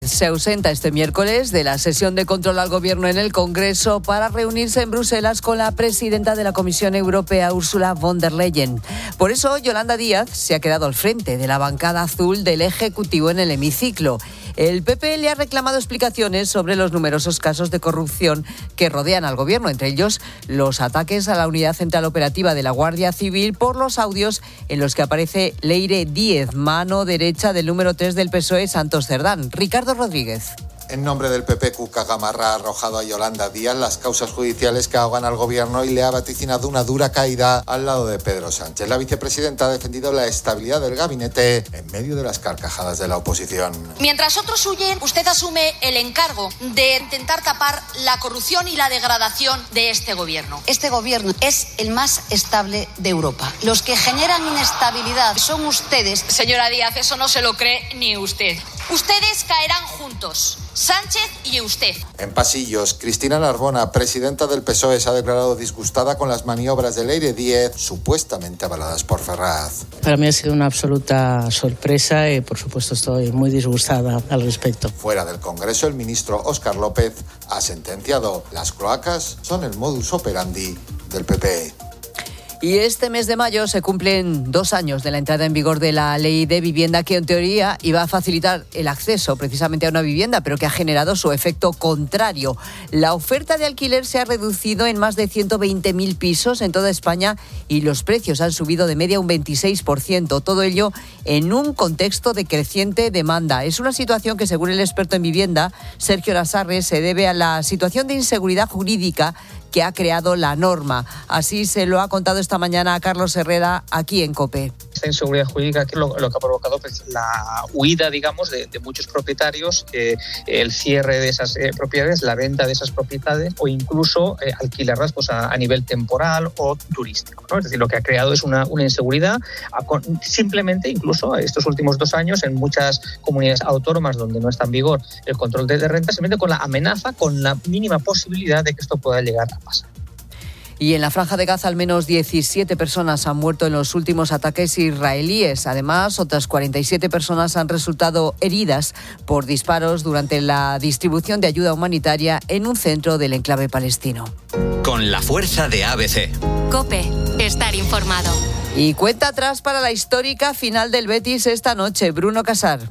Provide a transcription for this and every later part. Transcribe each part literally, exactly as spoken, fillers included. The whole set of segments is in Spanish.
se ausenta este miércoles de la sesión de control al Gobierno en el Congreso para reunirse en Bruselas con la presidenta de la Comisión Europea, Ursula von der Leyen. Por eso, Yolanda Díaz se ha quedado al frente de la bancada azul del Ejecutivo en el hemiciclo. El P P le ha reclamado explicaciones sobre los numerosos casos de corrupción que rodean al Gobierno, entre ellos los ataques a la Unidad Central Operativa de la Guardia Civil por los audios en los que aparece Leire Díez, mano derecha del número tres del P S O E, Santos Cerdán. Ricardo Rodríguez. En nombre del P P, Cuca Gamarra ha arrojado a Yolanda Díaz las causas judiciales que ahogan al Gobierno y le ha vaticinado una dura caída al lado de Pedro Sánchez. La vicepresidenta ha defendido la estabilidad del gabinete en medio de las carcajadas de la oposición. Mientras otros huyen, usted asume el encargo de intentar tapar la corrupción y la degradación de este Gobierno. Este Gobierno es el más estable de Europa. Los que generan inestabilidad son ustedes. Señora Díaz, eso no se lo cree ni usted. Ustedes caerán juntos, Sánchez y usted. En pasillos, Cristina Narbona, presidenta del P S O E, se ha declarado disgustada con las maniobras de Leire Díez, supuestamente avaladas por Ferraz. Para mí ha sido una absoluta sorpresa y, por supuesto, estoy muy disgustada al respecto. Fuera del Congreso, el ministro Óscar López ha sentenciado: las cloacas son el modus operandi del P P. Y este mes de mayo se cumplen dos años de la entrada en vigor de la ley de vivienda que en teoría iba a facilitar el acceso precisamente a una vivienda, pero que ha generado su efecto contrario. La oferta de alquiler se ha reducido en más de ciento veinte mil pisos en toda España y los precios han subido de media un veintiséis por ciento. Todo ello en un contexto de creciente demanda. Es una situación que, según el experto en vivienda, Sergio Lasarre, se debe a la situación de inseguridad jurídica que ha creado la norma. Así se lo ha contado esta mañana a Carlos Herrera aquí en COPE. Esta inseguridad jurídica que es lo, lo que ha provocado pues, la huida, digamos, de, de muchos propietarios, eh, el cierre de esas eh, propiedades, la venta de esas propiedades o incluso eh, alquilarlas pues, a, a nivel temporal o turístico, ¿no? Es decir, lo que ha creado es una, una inseguridad. A, con, simplemente, incluso estos últimos dos años, en muchas comunidades autónomas donde no está en vigor el control de, de renta, simplemente con la amenaza, con la mínima posibilidad de que esto pueda llegar a pasar. Y en la Franja de Gaza al menos diecisiete personas han muerto en los últimos ataques israelíes. Además, otras cuarenta y siete personas han resultado heridas por disparos durante la distribución de ayuda humanitaria en un centro del enclave palestino. Con la fuerza de A B C. COPE. Estar informado. Y cuenta atrás para la histórica final del Betis esta noche. Bruno Casar.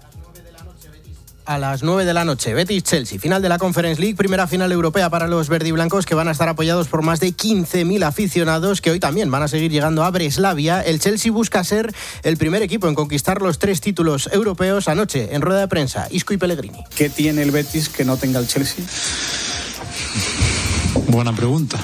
A las nueve de la noche, Betis-Chelsea, final de la Conference League, primera final europea para los verdiblancos, que van a estar apoyados por más de quince mil aficionados que hoy también van a seguir llegando a Breslavia. El Chelsea busca ser el primer equipo en conquistar los tres títulos europeos. Anoche, en rueda de prensa, Isco y Pellegrini. ¿Qué tiene el Betis que no tenga el Chelsea? Buena pregunta.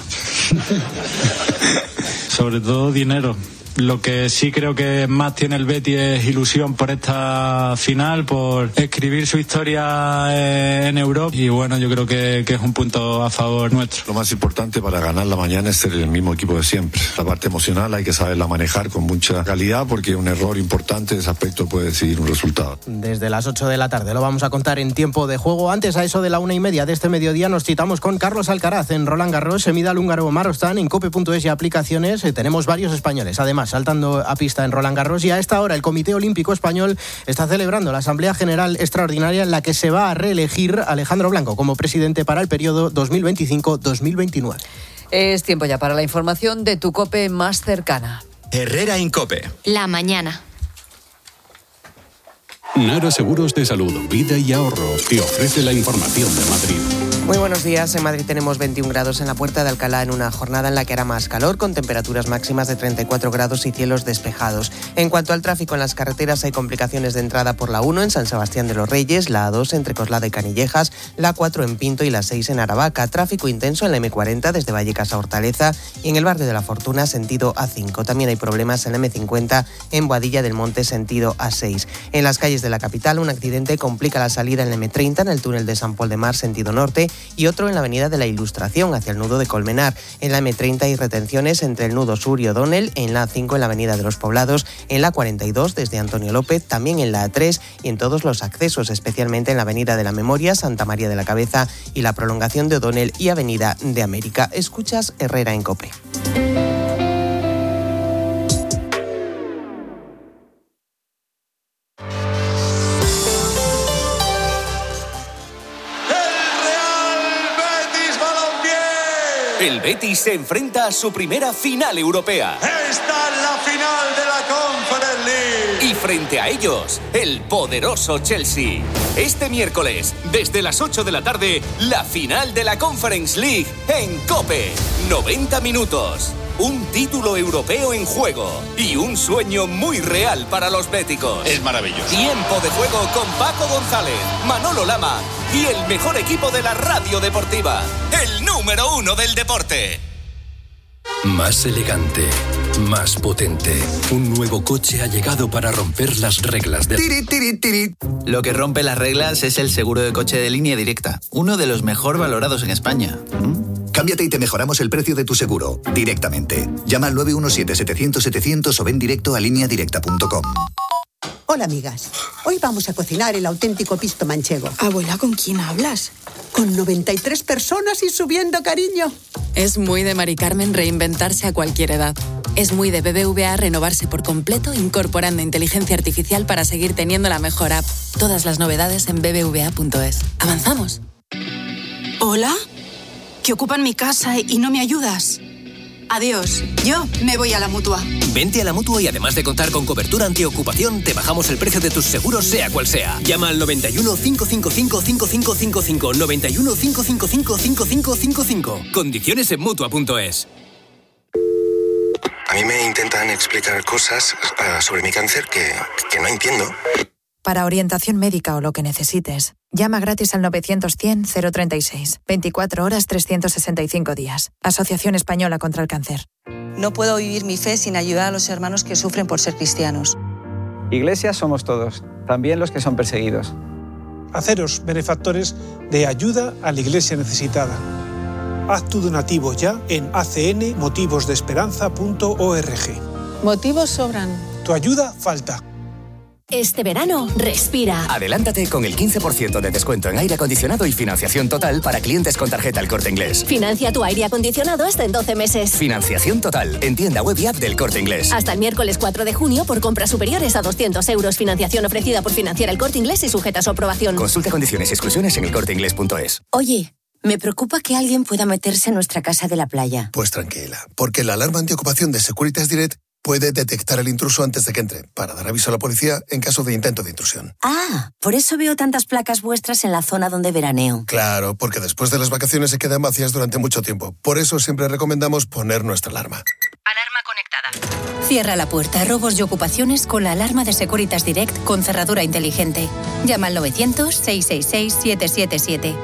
Sobre todo dinero. Lo que sí creo que más tiene el Betis es ilusión por esta final, por escribir su historia en Europa, y bueno, yo creo que, que es un punto a favor nuestro. Lo más importante para ganar la mañana es ser el mismo equipo de siempre. La parte emocional hay que saberla manejar con mucha calidad, porque un error importante en ese aspecto puede decidir un resultado. Desde las ocho de la tarde lo vamos a contar en tiempo de juego. Antes, a eso de la una y media de este mediodía, nos citamos con Carlos Alcaraz en Roland Garros, Semidal húngaro Marostan, en cope punto es y aplicaciones. Eh, tenemos varios españoles, además, saltando a pista en Roland Garros. Y a esta hora el Comité Olímpico Español está celebrando la Asamblea General Extraordinaria, en la que se va a reelegir Alejandro Blanco como presidente para el periodo dos mil veinticinco dos mil veintinueve. Es tiempo ya para la información de tu COPE más cercana. Herrera en COPE. La mañana. Nara Seguros de Salud, Vida y Ahorro te ofrece la información de Madrid. Muy buenos días. En Madrid tenemos veintiún grados en la Puerta de Alcalá, en una jornada en la que hará más calor, con temperaturas máximas de treinta y cuatro grados y cielos despejados. En cuanto al tráfico en las carreteras, hay complicaciones de entrada por la uno en San Sebastián de los Reyes, la A dos entre Coslada y Canillejas, la cuatro en Pinto y la seis en Aravaca. Tráfico intenso en la eme cuarenta desde Vallecas a Hortaleza y en el barrio de la Fortuna sentido A cinco. También hay problemas en la eme cincuenta en Boadilla del Monte sentido A seis. En las calles de la capital, un accidente complica la salida en la eme treinta en el túnel de San Pol de Mar sentido norte y otro en la avenida de la Ilustración hacia el nudo de Colmenar. En la eme treinta hay retenciones entre el nudo sur y O'Donnell, en la A cinco en la avenida de los Poblados, en la cuarenta y dos desde Antonio López, también en la A tres y en todos los accesos, especialmente en la avenida de la Memoria, Santa María de la Cabeza y la prolongación de O'Donnell y avenida de América. Escuchas Herrera en COPE. El Betis se enfrenta a su primera final europea. Esta es la final de la Conference League. Y frente a ellos, el poderoso Chelsea. Este miércoles, desde las ocho de la tarde, la final de la Conference League en COPE. noventa minutos. Un título europeo en juego y un sueño muy real para los béticos. Es maravilloso. Tiempo de juego con Paco González, Manolo Lama y el mejor equipo de la radio deportiva, el número uno del deporte. Más elegante, más potente. Un nuevo coche ha llegado para romper las reglas de... Tiri, tiri, tiri. Lo que rompe las reglas es el seguro de coche de Línea Directa, uno de los mejor valorados en España. ¿Mm? Cámbiate y te mejoramos el precio de tu seguro, directamente. Llama al nueve uno siete, setecientos, setecientos o ven directo a línea directa punto com. Hola, amigas. Hoy vamos a cocinar el auténtico pisto manchego. Abuela, ¿con quién hablas? Con noventa y tres personas y subiendo, cariño. Es muy de Mari Carmen reinventarse a cualquier edad. Es muy de B B V A renovarse por completo, incorporando inteligencia artificial para seguir teniendo la mejor app. Todas las novedades en b b v a punto es. ¿Avanzamos? ¿Hola? Que ocupan mi casa y no me ayudas. Adiós, yo me voy a la Mutua. Vente a la Mutua y además de contar con cobertura antiocupación, te bajamos el precio de tus seguros sea cual sea. Llama al noventa y uno, cinco cinco cinco, cinco cinco cinco cinco, noventa y uno, cinco cinco cinco, cinco cinco cinco cinco. Condiciones en Mutua punto es. A mí me intentan explicar cosas uh, sobre mi cáncer que, que no entiendo. Para orientación médica o lo que necesites, llama gratis al novecientos cien cero treinta y seis. veinticuatro horas, trescientos sesenta y cinco días. Asociación Española contra el Cáncer. No puedo vivir mi fe sin ayudar a los hermanos que sufren por ser cristianos. Iglesia somos todos, también los que son perseguidos. Haceros benefactores de ayuda a la Iglesia necesitada. Haz tu donativo ya en a c n motivos de esperanza punto org. Motivos sobran. Tu ayuda falta. Este verano, respira. Adelántate con el quince por ciento de descuento en aire acondicionado y financiación total para clientes con tarjeta El Corte Inglés. Financia tu aire acondicionado hasta en doce meses. Financiación total en tienda web y app del Corte Inglés. Hasta el miércoles cuatro de junio por compras superiores a doscientos euros. Financiación ofrecida por Financiar El Corte Inglés y sujeta a su aprobación. Consulta condiciones y exclusiones en el corte inglés punto es. Oye, me preocupa que alguien pueda meterse en nuestra casa de la playa. Pues tranquila, porque la alarma antiocupación de Securitas Direct puede detectar el intruso antes de que entre, para dar aviso a la policía en caso de intento de intrusión. Ah, por eso veo tantas placas vuestras en la zona donde veraneo. Claro, porque después de las vacaciones se quedan vacías durante mucho tiempo. Por eso siempre recomendamos poner nuestra alarma. Alarma conectada. Cierra la puerta a robos y ocupaciones con la alarma de Securitas Direct con cerradura inteligente. Llama al novecientos, seiscientos sesenta y seis, siete siete siete.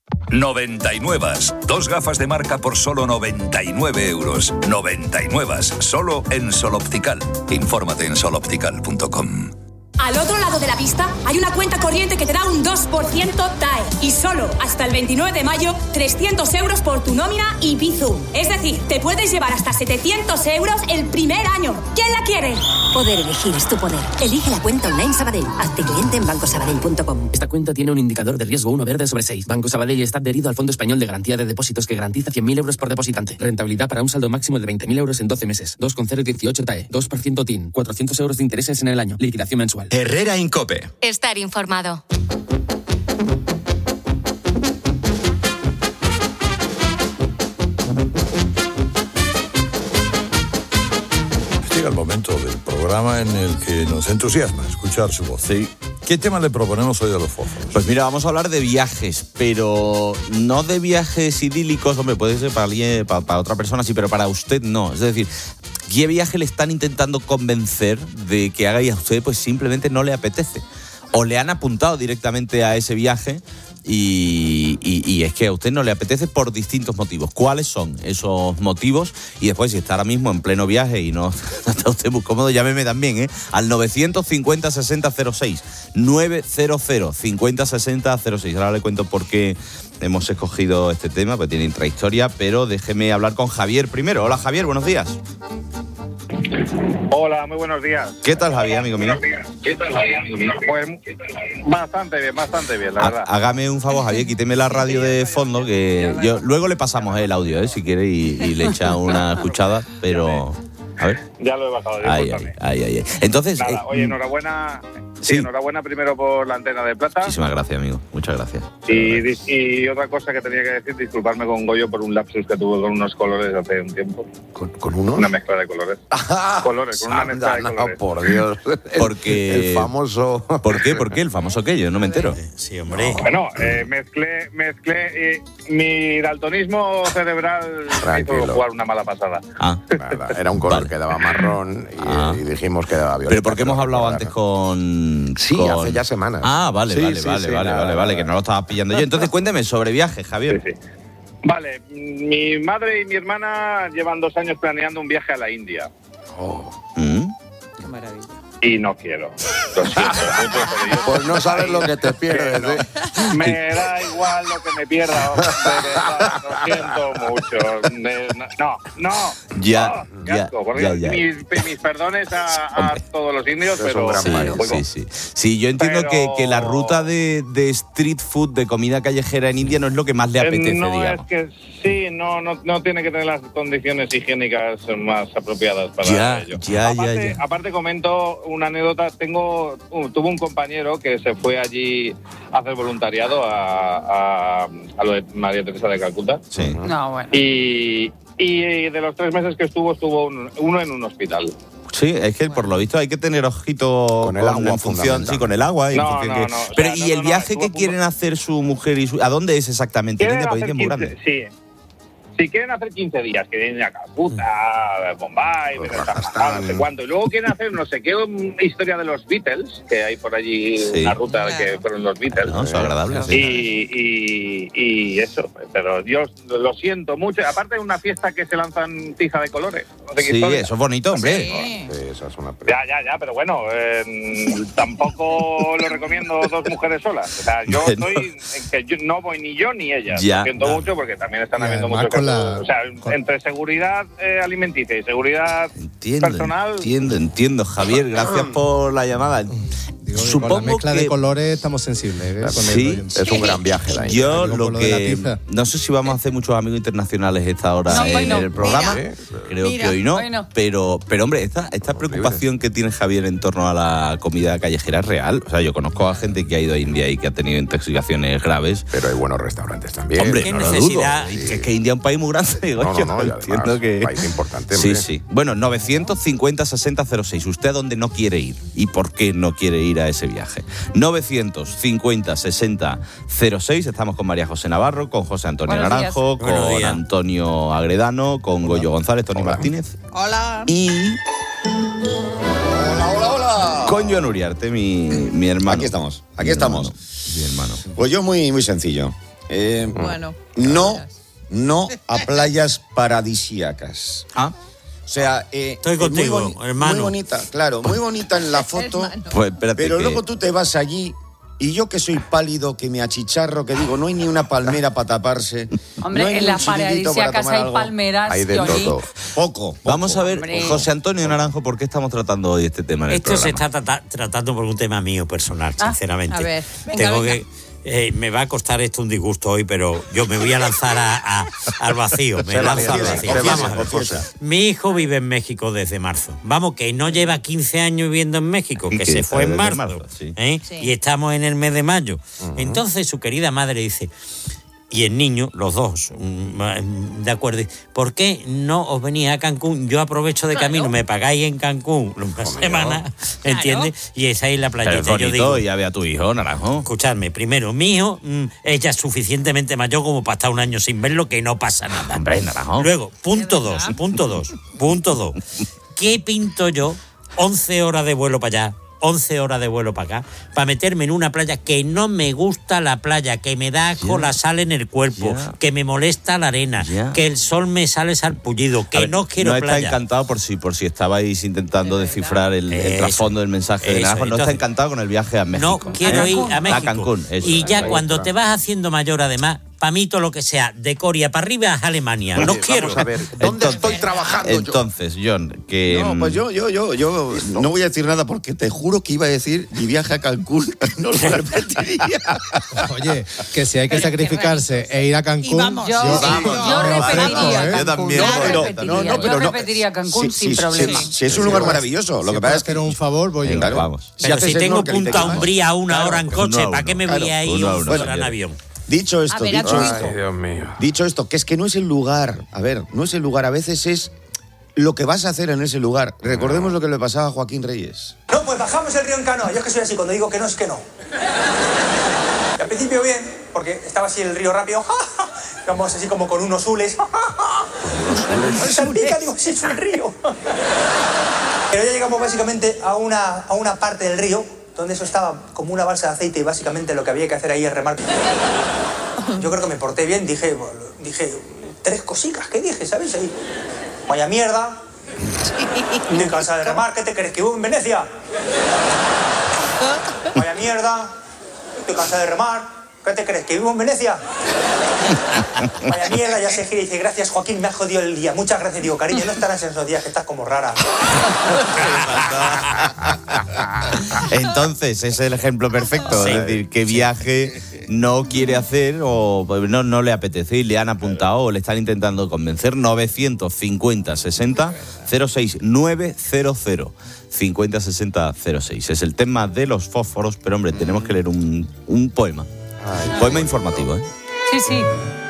noventa y nueve. Dos gafas de marca por solo noventa y nueve euros. noventa y nueve. Solo en Sol Optical. Infórmate en sol optical punto com. Al otro lado de la pista hay una cuenta corriente que te da un dos por ciento T A E. Y solo hasta el veintinueve de mayo, trescientos euros por tu nómina y Bizum. Es decir, te puedes llevar hasta setecientos euros el primer año. ¿Quién la quiere? Poder elegir es tu poder. Elige la cuenta online Sabadell. Hazte cliente en banco sabadell punto com. Esta cuenta tiene un indicador de riesgo uno verde sobre seis. Banco Sabadell está adherido al Fondo Español de Garantía de Depósitos que garantiza cien mil euros por depositante. Rentabilidad para un saldo máximo de veinte mil euros en doce meses. dos coma cero dieciocho T A E. dos por ciento T I N. cuatrocientos euros de intereses en el año. Liquidación mensual. Herrera en COPE. Estar informado. Llega el momento del programa en el que nos entusiasma escuchar su voz. Sí. ¿Qué tema le proponemos hoy a los fósforos? Pues mira, vamos a hablar de viajes, pero no de viajes idílicos, hombre, puede ser para alguien, para, para otra persona sí, pero para usted no. Es decir, ¿qué viaje le están intentando convencer de que haga y a usted pues simplemente no le apetece? O le han apuntado directamente a ese viaje y, y, y es que a usted no le apetece por distintos motivos. ¿Cuáles son esos motivos? Y después, si está ahora mismo en pleno viaje y no está usted muy cómodo, llámeme también, ¿eh? Al novecientos cincuenta, sesenta cero seis. novecientos cincuenta, sesenta cero seis. Ahora le cuento por qué hemos escogido este tema, porque tiene intrahistoria, pero déjeme hablar con Javier primero. Hola, Javier, buenos días. Hola, muy buenos días. ¿Qué tal, Javier, amigo mío? ¿Qué tal, Javier, amigo mío? Pues bastante bien, bastante bien, la verdad. Hágame un favor, Javier, quíteme la radio de fondo, que yo luego le pasamos el audio, ¿eh? Si quiere, y, y le echa una escuchada, pero... A ver. Ya lo he bajado, ay, ay, ay, ay, ay. Entonces... Nada, eh, oye, enhorabuena... Sí, enhorabuena primero por la antena de plata. Muchísimas gracias, amigo. Muchas gracias. Y, y otra cosa que tenía que decir, disculparme con Goyo por un lapsus que tuve con unos colores hace un tiempo. ¿Con, con unos? Una mezcla de colores. colores, con una mezcla de no, colores. Por Dios. Porque... El famoso... ¿Por qué? ¿Por qué? El famoso qué, yo no me entero. Sí, hombre. Bueno, eh, mezclé, mezclé eh, mi daltonismo cerebral me hizo jugar una mala pasada. Ah. Nada, era un color vale. que daba marrón y, ah. y dijimos que daba violeta. Pero ¿por qué hemos hablado antes con...? Sí, con... hace ya semanas. Ah, vale, sí, vale, sí, vale, sí, vale, nada, vale, vale, que no lo estaba pillando yo. Entonces cuénteme sobre viajes, Javier. Sí, sí. Vale, mi madre y mi hermana llevan dos años planeando un viaje a la India. Oh. ¿Mm? Qué maravilla. Y no quiero. Lo siento mucho, pero yo... Pues no sabes lo que te pierdes, no. ¿eh? Me da igual lo que me pierda. De verdad, lo siento mucho. No, no. Ya, no, ya, asco, por ya, Dios. ya. Mis, mis perdones a, a todos los indios, es pero... Sí, bueno, sí, sí. Sí, yo entiendo pero... que, que la ruta de, de street food, de comida callejera en India no es lo que más le apetece, no, digamos. Es que sí, no, no, no tiene que tener las condiciones higiénicas más apropiadas para ya, ello. Ya, aparte, ya, ya. Aparte comento una anécdota. Tengo, uh, tuve un compañero que se fue allí a hacer voluntariado a, a, a lo de María Teresa de Calcuta. Sí. No, bueno. Y, y de los tres meses que estuvo, estuvo un, uno en un hospital. Sí, es que por lo visto hay que tener ojito con el agua, en función, sí, con el agua. No, en no, que... no, o Pero sea, ¿y no, el no, viaje no, que no, quieren hacer su mujer y su... ¿A dónde es exactamente? ¿En India? Porque es muy grande. Sí. Si quieren hacer quince días, que vienen a Calcuta, a Bombay, no sé cuánto, y luego quieren hacer no sé qué historia de los Beatles, que hay por allí sí. una ruta claro. que fueron los Beatles. No, eso es agradable. Sí. Y, y, y eso, pero Dios, lo siento mucho. Aparte de una fiesta que se lanzan tiza de colores. No sé qué sí, historia. eso es bonito, hombre. Sí. Sí, eso es una ya, ya, ya, pero bueno, eh, tampoco lo recomiendo dos mujeres solas. O sea, yo bueno. estoy, que yo, no voy ni yo ni ella. Ya. Lo siento no. mucho porque también están y habiendo muchos casos. La... O sea, con... entre seguridad eh, alimenticia y seguridad entiendo, personal. Entiendo, entiendo, Javier. Gracias por la llamada. Digo, Supongo con la mezcla que... de colores estamos sensibles. ¿eh? Con sí, es un gran viaje. La yo lo que... No sé si vamos a hacer muchos amigos internacionales esta hora no, en no. el programa. Mira, Creo Mira, que hoy no. Hoy no. Pero, pero, hombre, esta, esta preocupación que tiene Javier en torno a la comida callejera es real. O sea, yo conozco a gente que ha ido a India y que ha tenido intoxicaciones graves. Pero hay buenos restaurantes también. Hombre, ¿Qué no lo necesidad? dudo. Sí. Es que India es un país muy grande. No, no, no. Entiendo que... un país importante. Sí, sí. Bueno, novecientos cincuenta sesenta cero seis. ¿Usted a dónde no quiere ir? ¿Y por qué no quiere ir a ese viaje? novecientos cincuenta sesenta cero seis. Estamos con María José Navarro, con José Antonio Buenos Naranjo, días. con Antonio Agredano, con hola. Goyo González, Tony hola. Martínez. Hola. Y... Hola, hola, hola. Con Joan Uriarte, mi, mi hermano. Aquí estamos, aquí mi estamos. Hermano, mi hermano. Pues yo muy, muy sencillo. Eh, bueno. No, no a playas paradisíacas. Ah. O sea, eh, estoy contigo, muy boni- hermano. Muy bonita, claro, muy bonita en la foto. Pues espérate pero que... luego tú te vas allí y yo que soy pálido, que me achicharro, que digo, no hay ni una palmera para taparse. Hombre, no hay en las paradisíacas hay algo. palmeras. Hay de todo. Poco, poco. Vamos a ver, Hombre. José Antonio Naranjo, ¿por qué estamos tratando hoy este tema en el Esto programa? se está trata- tratando por un tema mío personal, Ah, sinceramente. a ver, venga, Tengo venga. que... Eh, me va a costar esto un disgusto hoy, pero yo me voy a lanzar a, a, al vacío. Me Se lanzo al vacío, vacío. Vamos a ver. confiesa. Mi hijo vive en México desde marzo. Vamos, que no lleva quince años viviendo en México, Y que que se está fue en desde marzo. marzo, sí. ¿eh? Sí. Y estamos en el mes de mayo. Uh-huh. Entonces su querida madre dice... Y el niño, los dos, mm, de acuerdo. ¿Por qué no os venís a Cancún? Yo aprovecho de Claro. camino, me pagáis en Cancún una semana, ¿entiendes? Claro. Y esa es la Pero playita. es Yo bonito, digo, ya ve a tu hijo, Naranjo. escuchadme, primero, mi hijo mm, es ya suficientemente mayor como para estar un año sin verlo, que no pasa nada. Hombre, Naranjo. Luego, punto Es dos, verdad. punto dos, punto dos. ¿Qué pinto yo? once horas de vuelo para allá, once horas de vuelo para acá, para meterme en una playa que no me gusta la playa, que me da asco Ya. la sal en el cuerpo, Ya. que me molesta la arena, Ya. que el sol me sale sarpullido, que A ver, no quiero no está playa. encantado por si, por si estabais intentando De descifrar el, el Eso, trasfondo del mensaje de eso, Naranjo. No está entonces- encantado con el viaje a México. No quiero ¿Eh? ir a México. A Cancún, eso. y ya Ahí cuando está. te vas haciendo mayor, además, Para mí todo lo que sea de Coria para arriba es Alemania. Oye, no quiero. Vamos a ver, ¿dónde entonces, estoy trabajando Entonces, yo? John, que... No, pues yo, yo, yo, yo no voy a decir nada porque te juro que iba a decir mi viaje a Cancún no lo repetiría. Oye, que si hay que sacrificarse e ir a Cancún... Vamos, yo, yo, vamos, yo, yo repetiría ¿eh? Yo también. Claro, pero, repetiría. No, no, pero yo repetiría Cancún sí, sin sí, problema. Sí, sí, es un lugar maravilloso. Lo si que pasa es que... hacer un favor, voy Venga, yo. Vamos. Pero si, si tengo Punta Umbría una claro, hora en coche, uno, ¿para qué me voy claro, ahí uno, una uno, hora en avión? Dicho esto, ver, dicho Ay, esto, Dios mío. dicho esto, que es que no es el lugar, a ver, no es el lugar, a veces es lo que vas a hacer en ese lugar. Recordemos lo que le pasaba a Joaquín Reyes. No, pues bajamos el río en canoa. Yo es que soy así, cuando digo que no es que no. Y al principio bien, porque estaba así el río rápido, vamos así como con unos hules. Me salpica, digo, sí, es un río. Pero ya llegamos básicamente a una, a una parte del río donde eso estaba como una balsa de aceite y básicamente lo que había que hacer ahí es remar. Yo creo que me porté bien, dije, dije tres cositas que dije, ¿sabes? Ahí, vaya mierda, estoy cansada de remar, ¿qué te crees? ¿Que vivo en Venecia? Vaya mierda, estoy cansada de remar, ¿qué te crees? ¿Que vivo en Venecia? Vaya mierda, ya se gira y dice, gracias Joaquín, me has jodido el día, muchas gracias, digo, cariño, no estarás en esos días que estás como rara. Entonces, ese es el ejemplo perfecto. Sí, es decir, qué viaje no quiere hacer o no, no le apetece y le han apuntado o le están intentando convencer. Novecientos cincuenta sesenta cero seis nueve cero cero cincuenta sesenta cero seis. Es el tema de los fósforos, pero hombre, tenemos que leer un, un poema. Ay, poema informativo, ¿eh? Sí, sí.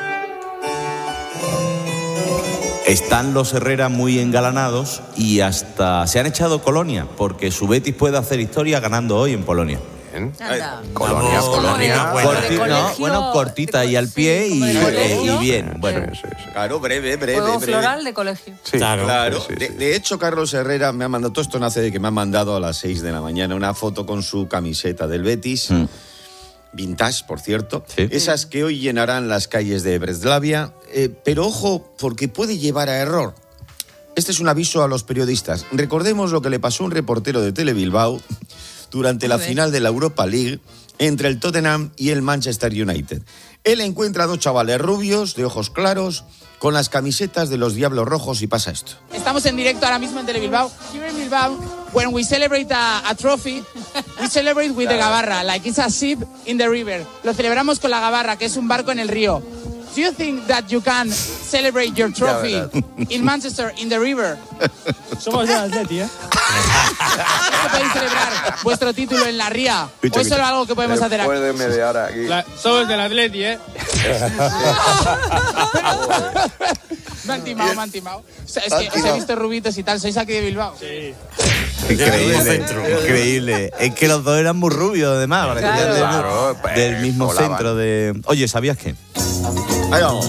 Están los Herrera muy engalanados y hasta se han echado Colonia, porque su Betis puede hacer historia ganando hoy en Polonia. Bien. Anda. Colonia, Vamos, Colonia. Corti- no, colegio, bueno, cortita y al pie sí, y, como de eh, colegio. y bien. Bueno, Sí, sí, sí. Claro, breve, breve, Juego breve. floral de colegio. Sí, Claro. Claro, sí, sí, de, sí. de hecho Carlos Herrera me ha mandado, todo esto nace de que me ha mandado a las seis de la mañana una foto con su camiseta del Betis, Mm. vintage, por cierto, Sí. esas que hoy llenarán las calles de Breslavia, eh, pero ojo, porque puede llevar a error. Este es un aviso a los periodistas. Recordemos lo que le pasó a un reportero de Tele Bilbao durante la final de la Europa League entre el Tottenham y el Manchester United. Él encuentra a dos chavales rubios, de ojos claros, con las camisetas de los Diablos Rojos y pasa esto. Estamos en directo ahora mismo en Tele Bilbao. Here in Bilbao, when we celebrate a, a trophy, we celebrate with the gabarra, like it's a ship in the river. Lo celebramos con la gabarra, que es un barco en el río. Do you think that you can celebrate your trophy in Manchester in the river? Somos de Atleti, ¿eh? ¿No podéis celebrar vuestro título en la ría? ¿O es solo algo que podemos hacer aquí? Puede mediar aquí. La, somos del Atleti, ¿eh? Me han timado, me han timado. O sea, es que os he visto rubitos y tal, sois aquí de Bilbao. Sí. Increíble, increíble. Es que los dos eran muy rubios, además. Parecían Claro. del, Claro, pues, del mismo volaban. centro de... Oye, ¿sabías qué? Ahí vamos.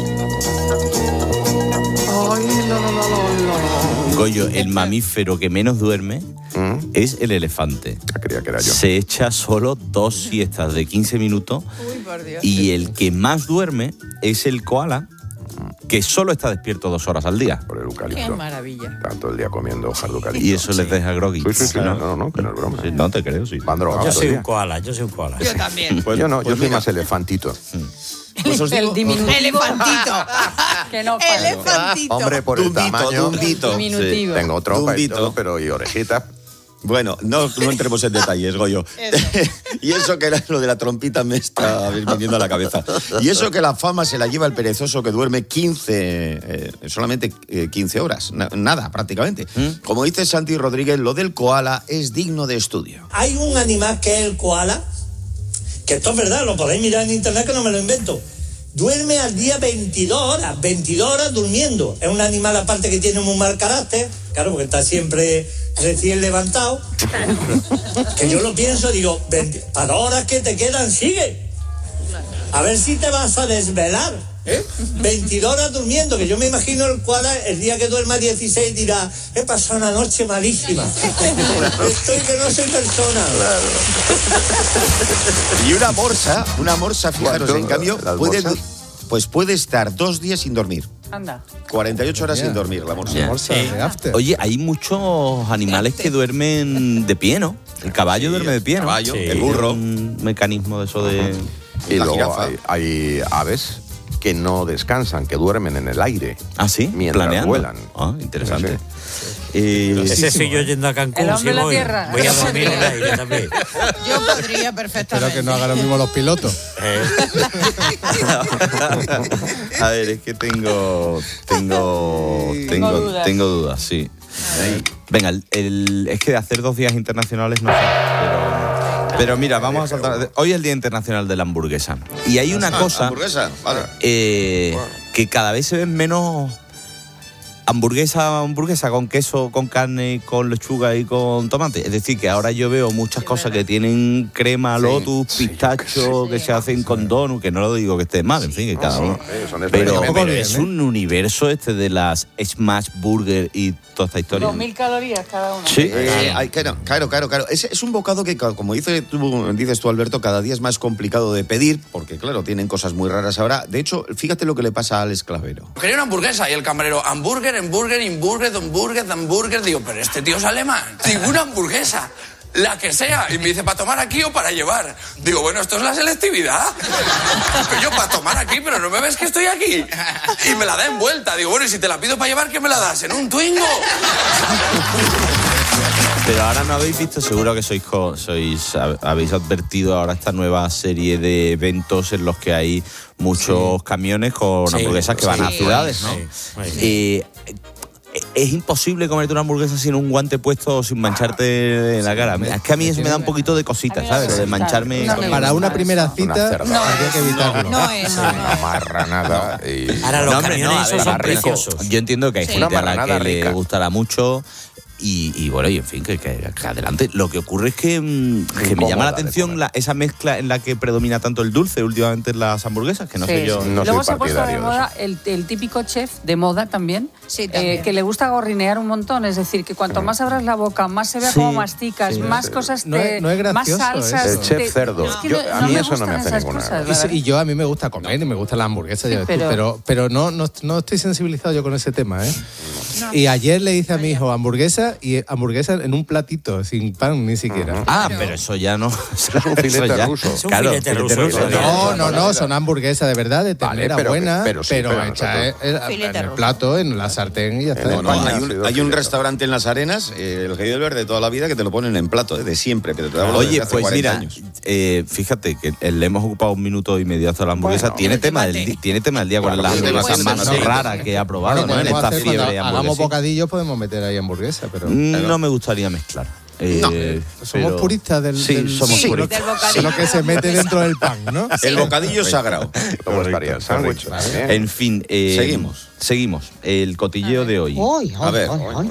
Goyo, el mamífero que menos duerme ¿Mm? es el elefante. Creía que era yo. Se echa solo dos siestas de quince minutos Uy, por Dios. y el que más duerme es el koala, que solo está despierto dos horas al día. Por el Qué eucalipto. maravilla. Están todo el día comiendo hojas de eucalipto. Y eso les deja groggy. Sí, sí, sí, no, no, no, que no es broma. Sí, no te creo, sí. Van drogados Yo todo soy el un día. koala, yo soy un koala. Yo también. Pues yo no, Pues yo soy mira. más elefantito. Pues os digo- El diminutivo. Elefantito. Que no falla. Elefantito. Hombre, por el Dumbito, tamaño. Dumbito. Diminutivo. Tengo trompa y Dumbito. todo, pero y orejitas. Bueno, no, no entremos en detalles, Goyo. Y eso que era- lo de la trompita me está viniendo a la cabeza. Y eso que la fama se la lleva el perezoso que duerme quince, eh, solamente eh, quince horas. Na- nada, prácticamente. Como dice Santi Rodríguez, lo del koala es digno de estudio. Hay un animal que es el koala, que esto es verdad, lo podéis mirar en internet que no me lo invento. Duerme al día veintidós horas, veintidós horas durmiendo. Es un animal aparte que tiene muy mal carácter, claro, porque está siempre recién levantado. Que yo lo pienso, digo, veinte para horas que te quedan, sigue. A ver si te vas a desvelar. ¿eh? veintidós horas durmiendo, que yo me imagino el koala el día que duerma dieciséis dirá, he pasado una noche malísima. Estoy que no soy persona. Y una morsa, una morsa, fijaros, ¿Cuánto? en cambio, ¿Las puede, morsas? pues puede estar dos días sin dormir. Anda. cuarenta y ocho horas sin dormir, la morsa. Ya. Morsa de after. Oye, hay muchos animales que duermen de pie, ¿no? El caballo Sí, duerme de pie, el ¿no? caballo, Sí. el burro. Un mecanismo de eso de... Y La luego jirafa. hay, hay aves que no descansan, que duermen en el aire. ¿Ah, sí? Mientras ¿Planeando? vuelan. Ah, interesante. Sí, Eh, Ese soy yo yendo a Cancún. El hombre si de la voy, tierra. voy a dormir en el aire también. Yo podría perfectamente. Espero que no hagan lo mismo los pilotos. Eh. A ver, es que tengo. Tengo. Tengo, dudas. tengo dudas, sí. Venga, el, el- es que de hacer dos días internacionales no sé. Pero, pero mira, vamos a saltar. Hoy es el Día Internacional de la Hamburguesa. Y hay una Ah, cosa. hamburguesa, vale. eh, que cada vez se ven menos hamburguesa, hamburguesa con queso, con carne, con lechuga y con tomate. Es decir, que ahora yo veo muchas cosas que tienen crema, Sí, lotus, sí, pistacho, que se hacen con donut, que no lo digo que esté mal, en fin, que cada uno. Sí, son Pero, experiencias. pero bien, es ¿eh? un universo este de las Smash Burger y toda esta historia. Dos mil calorías cada uno. Sí. Eh, ay, claro, claro, claro, claro. Es, es un bocado que, como dice tú, dices tú, Alberto, cada día es más complicado de pedir, porque, claro, tienen cosas muy raras ahora. De hecho, fíjate lo que le pasa a Alex Clavero. Quería una hamburguesa y el camarero, hamburger, hamburger, hamburger, hamburger, hamburger. Digo, pero este tío es alemán. Digo, una hamburguesa, la que sea. Y me dice, ¿para tomar aquí o para llevar? Digo, bueno, ¿esto es la selectividad? Pero yo, para tomar aquí, pero no me ves que estoy aquí. Y me la da envuelta. Digo, bueno, y si te la pido para llevar, ¿qué me la das? ¿En un Twingo? Pero ahora no habéis visto, seguro que sois, co- sois hab- habéis advertido ahora esta nueva serie de eventos en los que hay muchos camiones con Sí, hamburguesas que sí, van a sí, ciudades, ¿no? sí, sí. Eh, es imposible comerte una hamburguesa sin un guante puesto o sin mancharte en la cara. Es que a mí eso me da un poquito de cositas, ¿sabes? Lo de mancharme. No me Para una primera Una cita cerda. No, habría que evitarlo. No es. Una marranada. Y... Ahora los No, hombre, camiones no, a esos ver, son está rico. preciosos. Yo entiendo que hay Sí. gente Una a la marranada que le rica. gustará mucho. Y, y bueno, y en fin, que, que- que adelante. Lo que ocurre es que, mm, que me llama la Incómoda de atención comer. la- esa mezcla en la que predomina tanto el dulce últimamente en las hamburguesas, que no Sí, sé yo. sí. no Luego soy se ha puesto de partidario de moda el, el típico chef de moda también, Sí, eh, también. que le gusta gorrinear un montón. Es decir, que cuanto más abras la boca, más se vea Sí, cómo masticas, sí. más cosas No te, es- no es más gracioso salsas. El chef te- cerdo. es que Yo- no- a no mí me eso no me gustan hace esas ninguna cosas, Y, la se- verdad. y yo a mí me gusta comer y me gustan las hamburguesas, ya ves tú, pero- pero, pero no, no, no estoy sensibilizado yo con ese tema, ¿eh? Y ayer le hice a mi hijo hamburguesa y hamburguesa en un platito, sin pan ni siquiera. Ah, pero eso ya no. Eso es un filete ya- ruso. Es un Claro, filete ruso, eso ya. No, no, no, son hamburguesas de verdad, de Vale, ternera pero- buena, pero pero, sí, pero hecha nosotros- eh, eh, Filete en el ruso. plato, en la sartén y ya está. En No, no, España hay ha un, sido hay un filete. restaurante en Las Arenas, eh, el Heidelberg de toda la vida, que te lo ponen en plato, eh, de siempre. Pero te hablo desde Oye, hace pues cuarenta mira, años. eh, fíjate que eh, le hemos ocupado un minuto y medio hasta la hamburguesa. Bueno, tiene, el tema del, debate. di- tiene tema del día con Claro, la el hamburguesa debate, más sí. rara que ha probado, Bueno, ¿no? En podemos esta hacer fiebre cuando hagamos hamburguesa. bocadillos podemos meter ahí hamburguesa, pero Mm, No me gustaría mezclar. Eh, No, somos pero- puristas del, Sí, del- somos sí, puristas. del bocadillo. lo que se mete dentro del pan, ¿no? El bocadillo sagrado. ¿Cómo estaría el sándwich? Bien. En fin, eh, Seguimos. Seguimos. El cotilleo de hoy. A ver.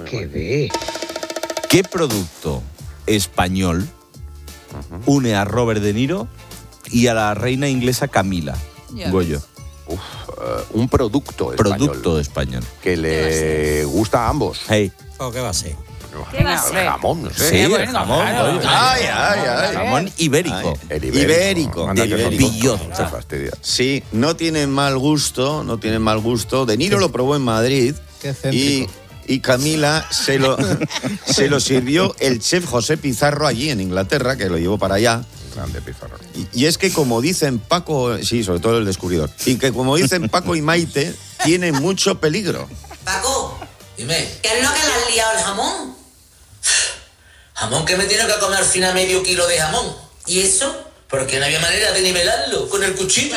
¿Qué producto español une a Robert De Niro y a la reina inglesa Camila? Ya Goyo. Uf, eh, un producto español Producto español. que le gusta a ambos. Hey. ¿O qué va a ser? Venga, hombre. Jamón, no sé. Sí, bueno, el jamón. claro. Goyo. Ay, ay, ay. Jamón ibérico. El Ibérico. Anda, De que son ibérico. tontos, se fastidia. Sí, no tienen mal gusto, no tienen mal gusto. De Niro lo probó en Madrid Qué y, céntrico. y Camila se lo, se lo sirvió el chef José Pizarro allí en Inglaterra, que lo llevó para allá. Grande Pizarro. Y, y es que como dicen Paco, sí, sobre todo el descubridor, y que como dicen Paco y Maite, tiene mucho peligro. Paco, dime, ¿qué es lo que le has liado el jamón? Jamón que me tiene que comer al final medio kilo de jamón. ¿Y eso? Porque no había manera de nivelarlo con el cuchillo.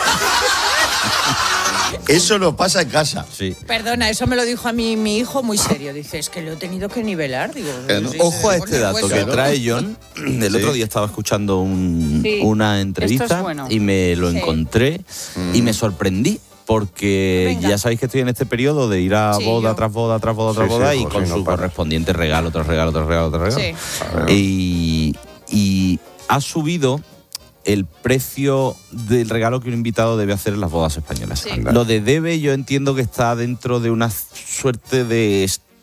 Eso lo pasa en casa. Sí. Perdona, eso me lo dijo a mí mi hijo muy serio. Dice, es que lo he tenido que nivelar. Digo, Eh, ¿no? sí, Ojo a sí, este dato porque, que pues, trae John. El Sí. otro día estaba escuchando un- Sí, una esto entrevista es bueno. y me lo Sí. encontré y me sorprendí. Porque Venga. ya sabéis que estoy en este periodo de ir a Sí, boda yo. tras boda, tras boda, tras Sí, sí, boda y José, con no su para. correspondiente regalo, tras regalo, tras regalo, tras regalo. Sí. Y, y ha subido el precio del regalo que un invitado debe hacer en las bodas españolas. Sí. Lo de debe yo entiendo que está dentro de una suerte de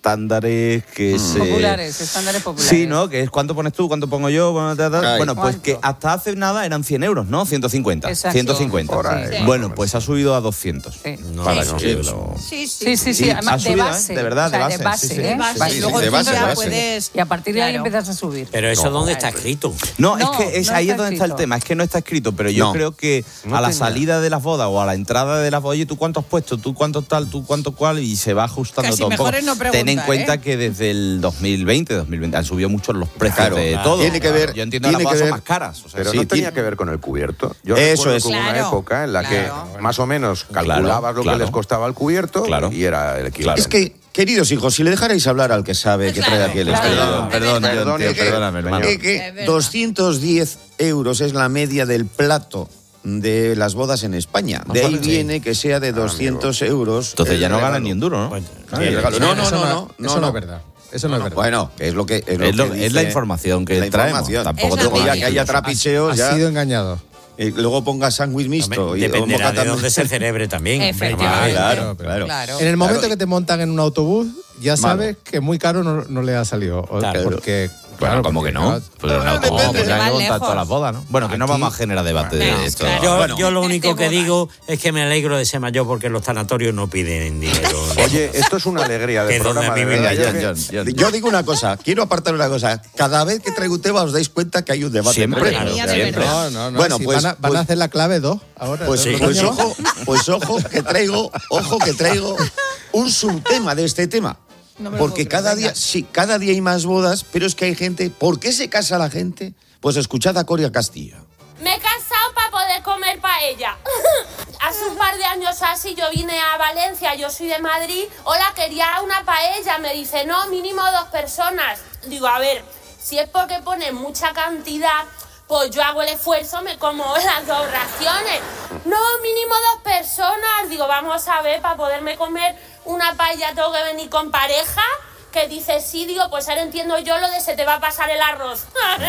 estándares que se... Populares, estándares populares. Sí, ¿no? Que es cuánto pones tú, cuánto pongo yo. Bueno, ta, ta. Bueno, pues que hasta hace nada eran cien euros, ¿no? ciento cincuenta. Exacto. ciento cincuenta. Sí. Sí. Bueno, pues ha subido a doscientos. Sí. No, Sí. no, Sí. no. Sí, sí, sí, sí. Sí, Además, ha de subido, base. ¿eh? De verdad, O sea, de base. De base, Sí, sí. ¿eh? Sí, sí, Vale, sí, luego de tú base, ya de base. puedes- Y a partir de ahí Claro. empiezas a subir. Pero eso, No. ¿dónde está escrito? No, No, es que es no ahí está es donde está el escrito. tema, es que no está escrito, pero yo No. creo que No a la tenía. salida de las bodas o a la entrada de las bodas, oye, ¿tú cuánto has puesto? ¿Tú cuánto tal? ¿Tú cuánto cual? Y se va ajustando Casi todo un poco. mejor es no preguntar, Ten en cuenta ¿eh? que desde el dos mil veinte, dos mil veinte han subido mucho los precios Claro, de claro. todo. Tiene que ver- Yo entiendo que tiene las bodas que son ver- más caras. O sea, Pero sí, no tenía tiene- que ver con el cubierto. Yo Eso recuerdo es. que hubo Claro, una época en la claro. que más o menos Claro, calculabas lo claro. que les costaba el cubierto Claro. y era el equivalente. Es que, queridos hijos, si le dejarais hablar al que sabe, que trae aquí el claro. estudio. Perdón, perdón, Perdón, John, tío, es que- perdóname, hermano. Es Es que verdad. doscientos diez euros es la media del plato de las bodas en España. De ahí Sí. viene que sea de doscientos euros. Entonces el ya no regalo. ganan ni un duro, ¿no? Bueno, El regalo. No, no, Eso no, no. Eso no, no no. es verdad. Eso no es verdad. Bueno, que es lo que es, lo Es, lo- que es la dice- información que la traemos. información. Tampoco Es te la Luego ya media. que haya trapicheos, Has ya. sido engañado. Y luego ponga sándwich mixto. y- o Dependerá de bocata- dónde se cerebre también. hombre. Ah, Efectivamente. claro, claro. Claro. En el momento Claro. que te montan en un autobús, ya Malo. sabes que muy caro no, no le ha salido. O- Claro. Porque, Bueno, claro, ¿cómo porque, que no? claro, Pues no, Bueno, ¿cómo? depende. Pues ya Más hay que montar lejos. todas las bodas, ¿no? Bueno, que no Aquí- vamos a generar debate de No, esto. claro. Yo, Bueno. yo lo único que Este digo es que me alegro de ser mayor porque los tanatorios no piden dinero. Oye, esto es una alegría Que de es donde programa. a mí de me verdad. Venga, Yo John, que- John, John. Yo digo una cosa, quiero apartar una cosa. Cada vez que traigo un tema os dais cuenta que hay un debate. Siempre, entre- claro, Mía de siempre. verdad. No, no, no. Bueno, si pues- van, a, van pues- a hacer la clave dos ahora. Pues, ¿no? pues Coño. ojo, pues ojo que traigo, ojo que traigo un subtema de este tema. No me lo Porque puedo creer, cada venga. día, sí, cada día hay más bodas, pero es que hay gente. ¿Por qué se casa la gente? Pues escuchad a Coria Castillo. Me he casado para poder comer paella. Hace un par de años así yo vine a Valencia, yo soy de Madrid. Hola, quería una paella. Me dice, no, mínimo dos personas. Digo, a ver, si es porque pone mucha cantidad, pues yo hago el esfuerzo, me como las dos raciones. No, mínimo dos personas. Digo, vamos a ver, para poderme comer una paella tengo que venir con pareja. Que dice, sí, digo, pues ahora entiendo yo lo de se te va a pasar el arroz.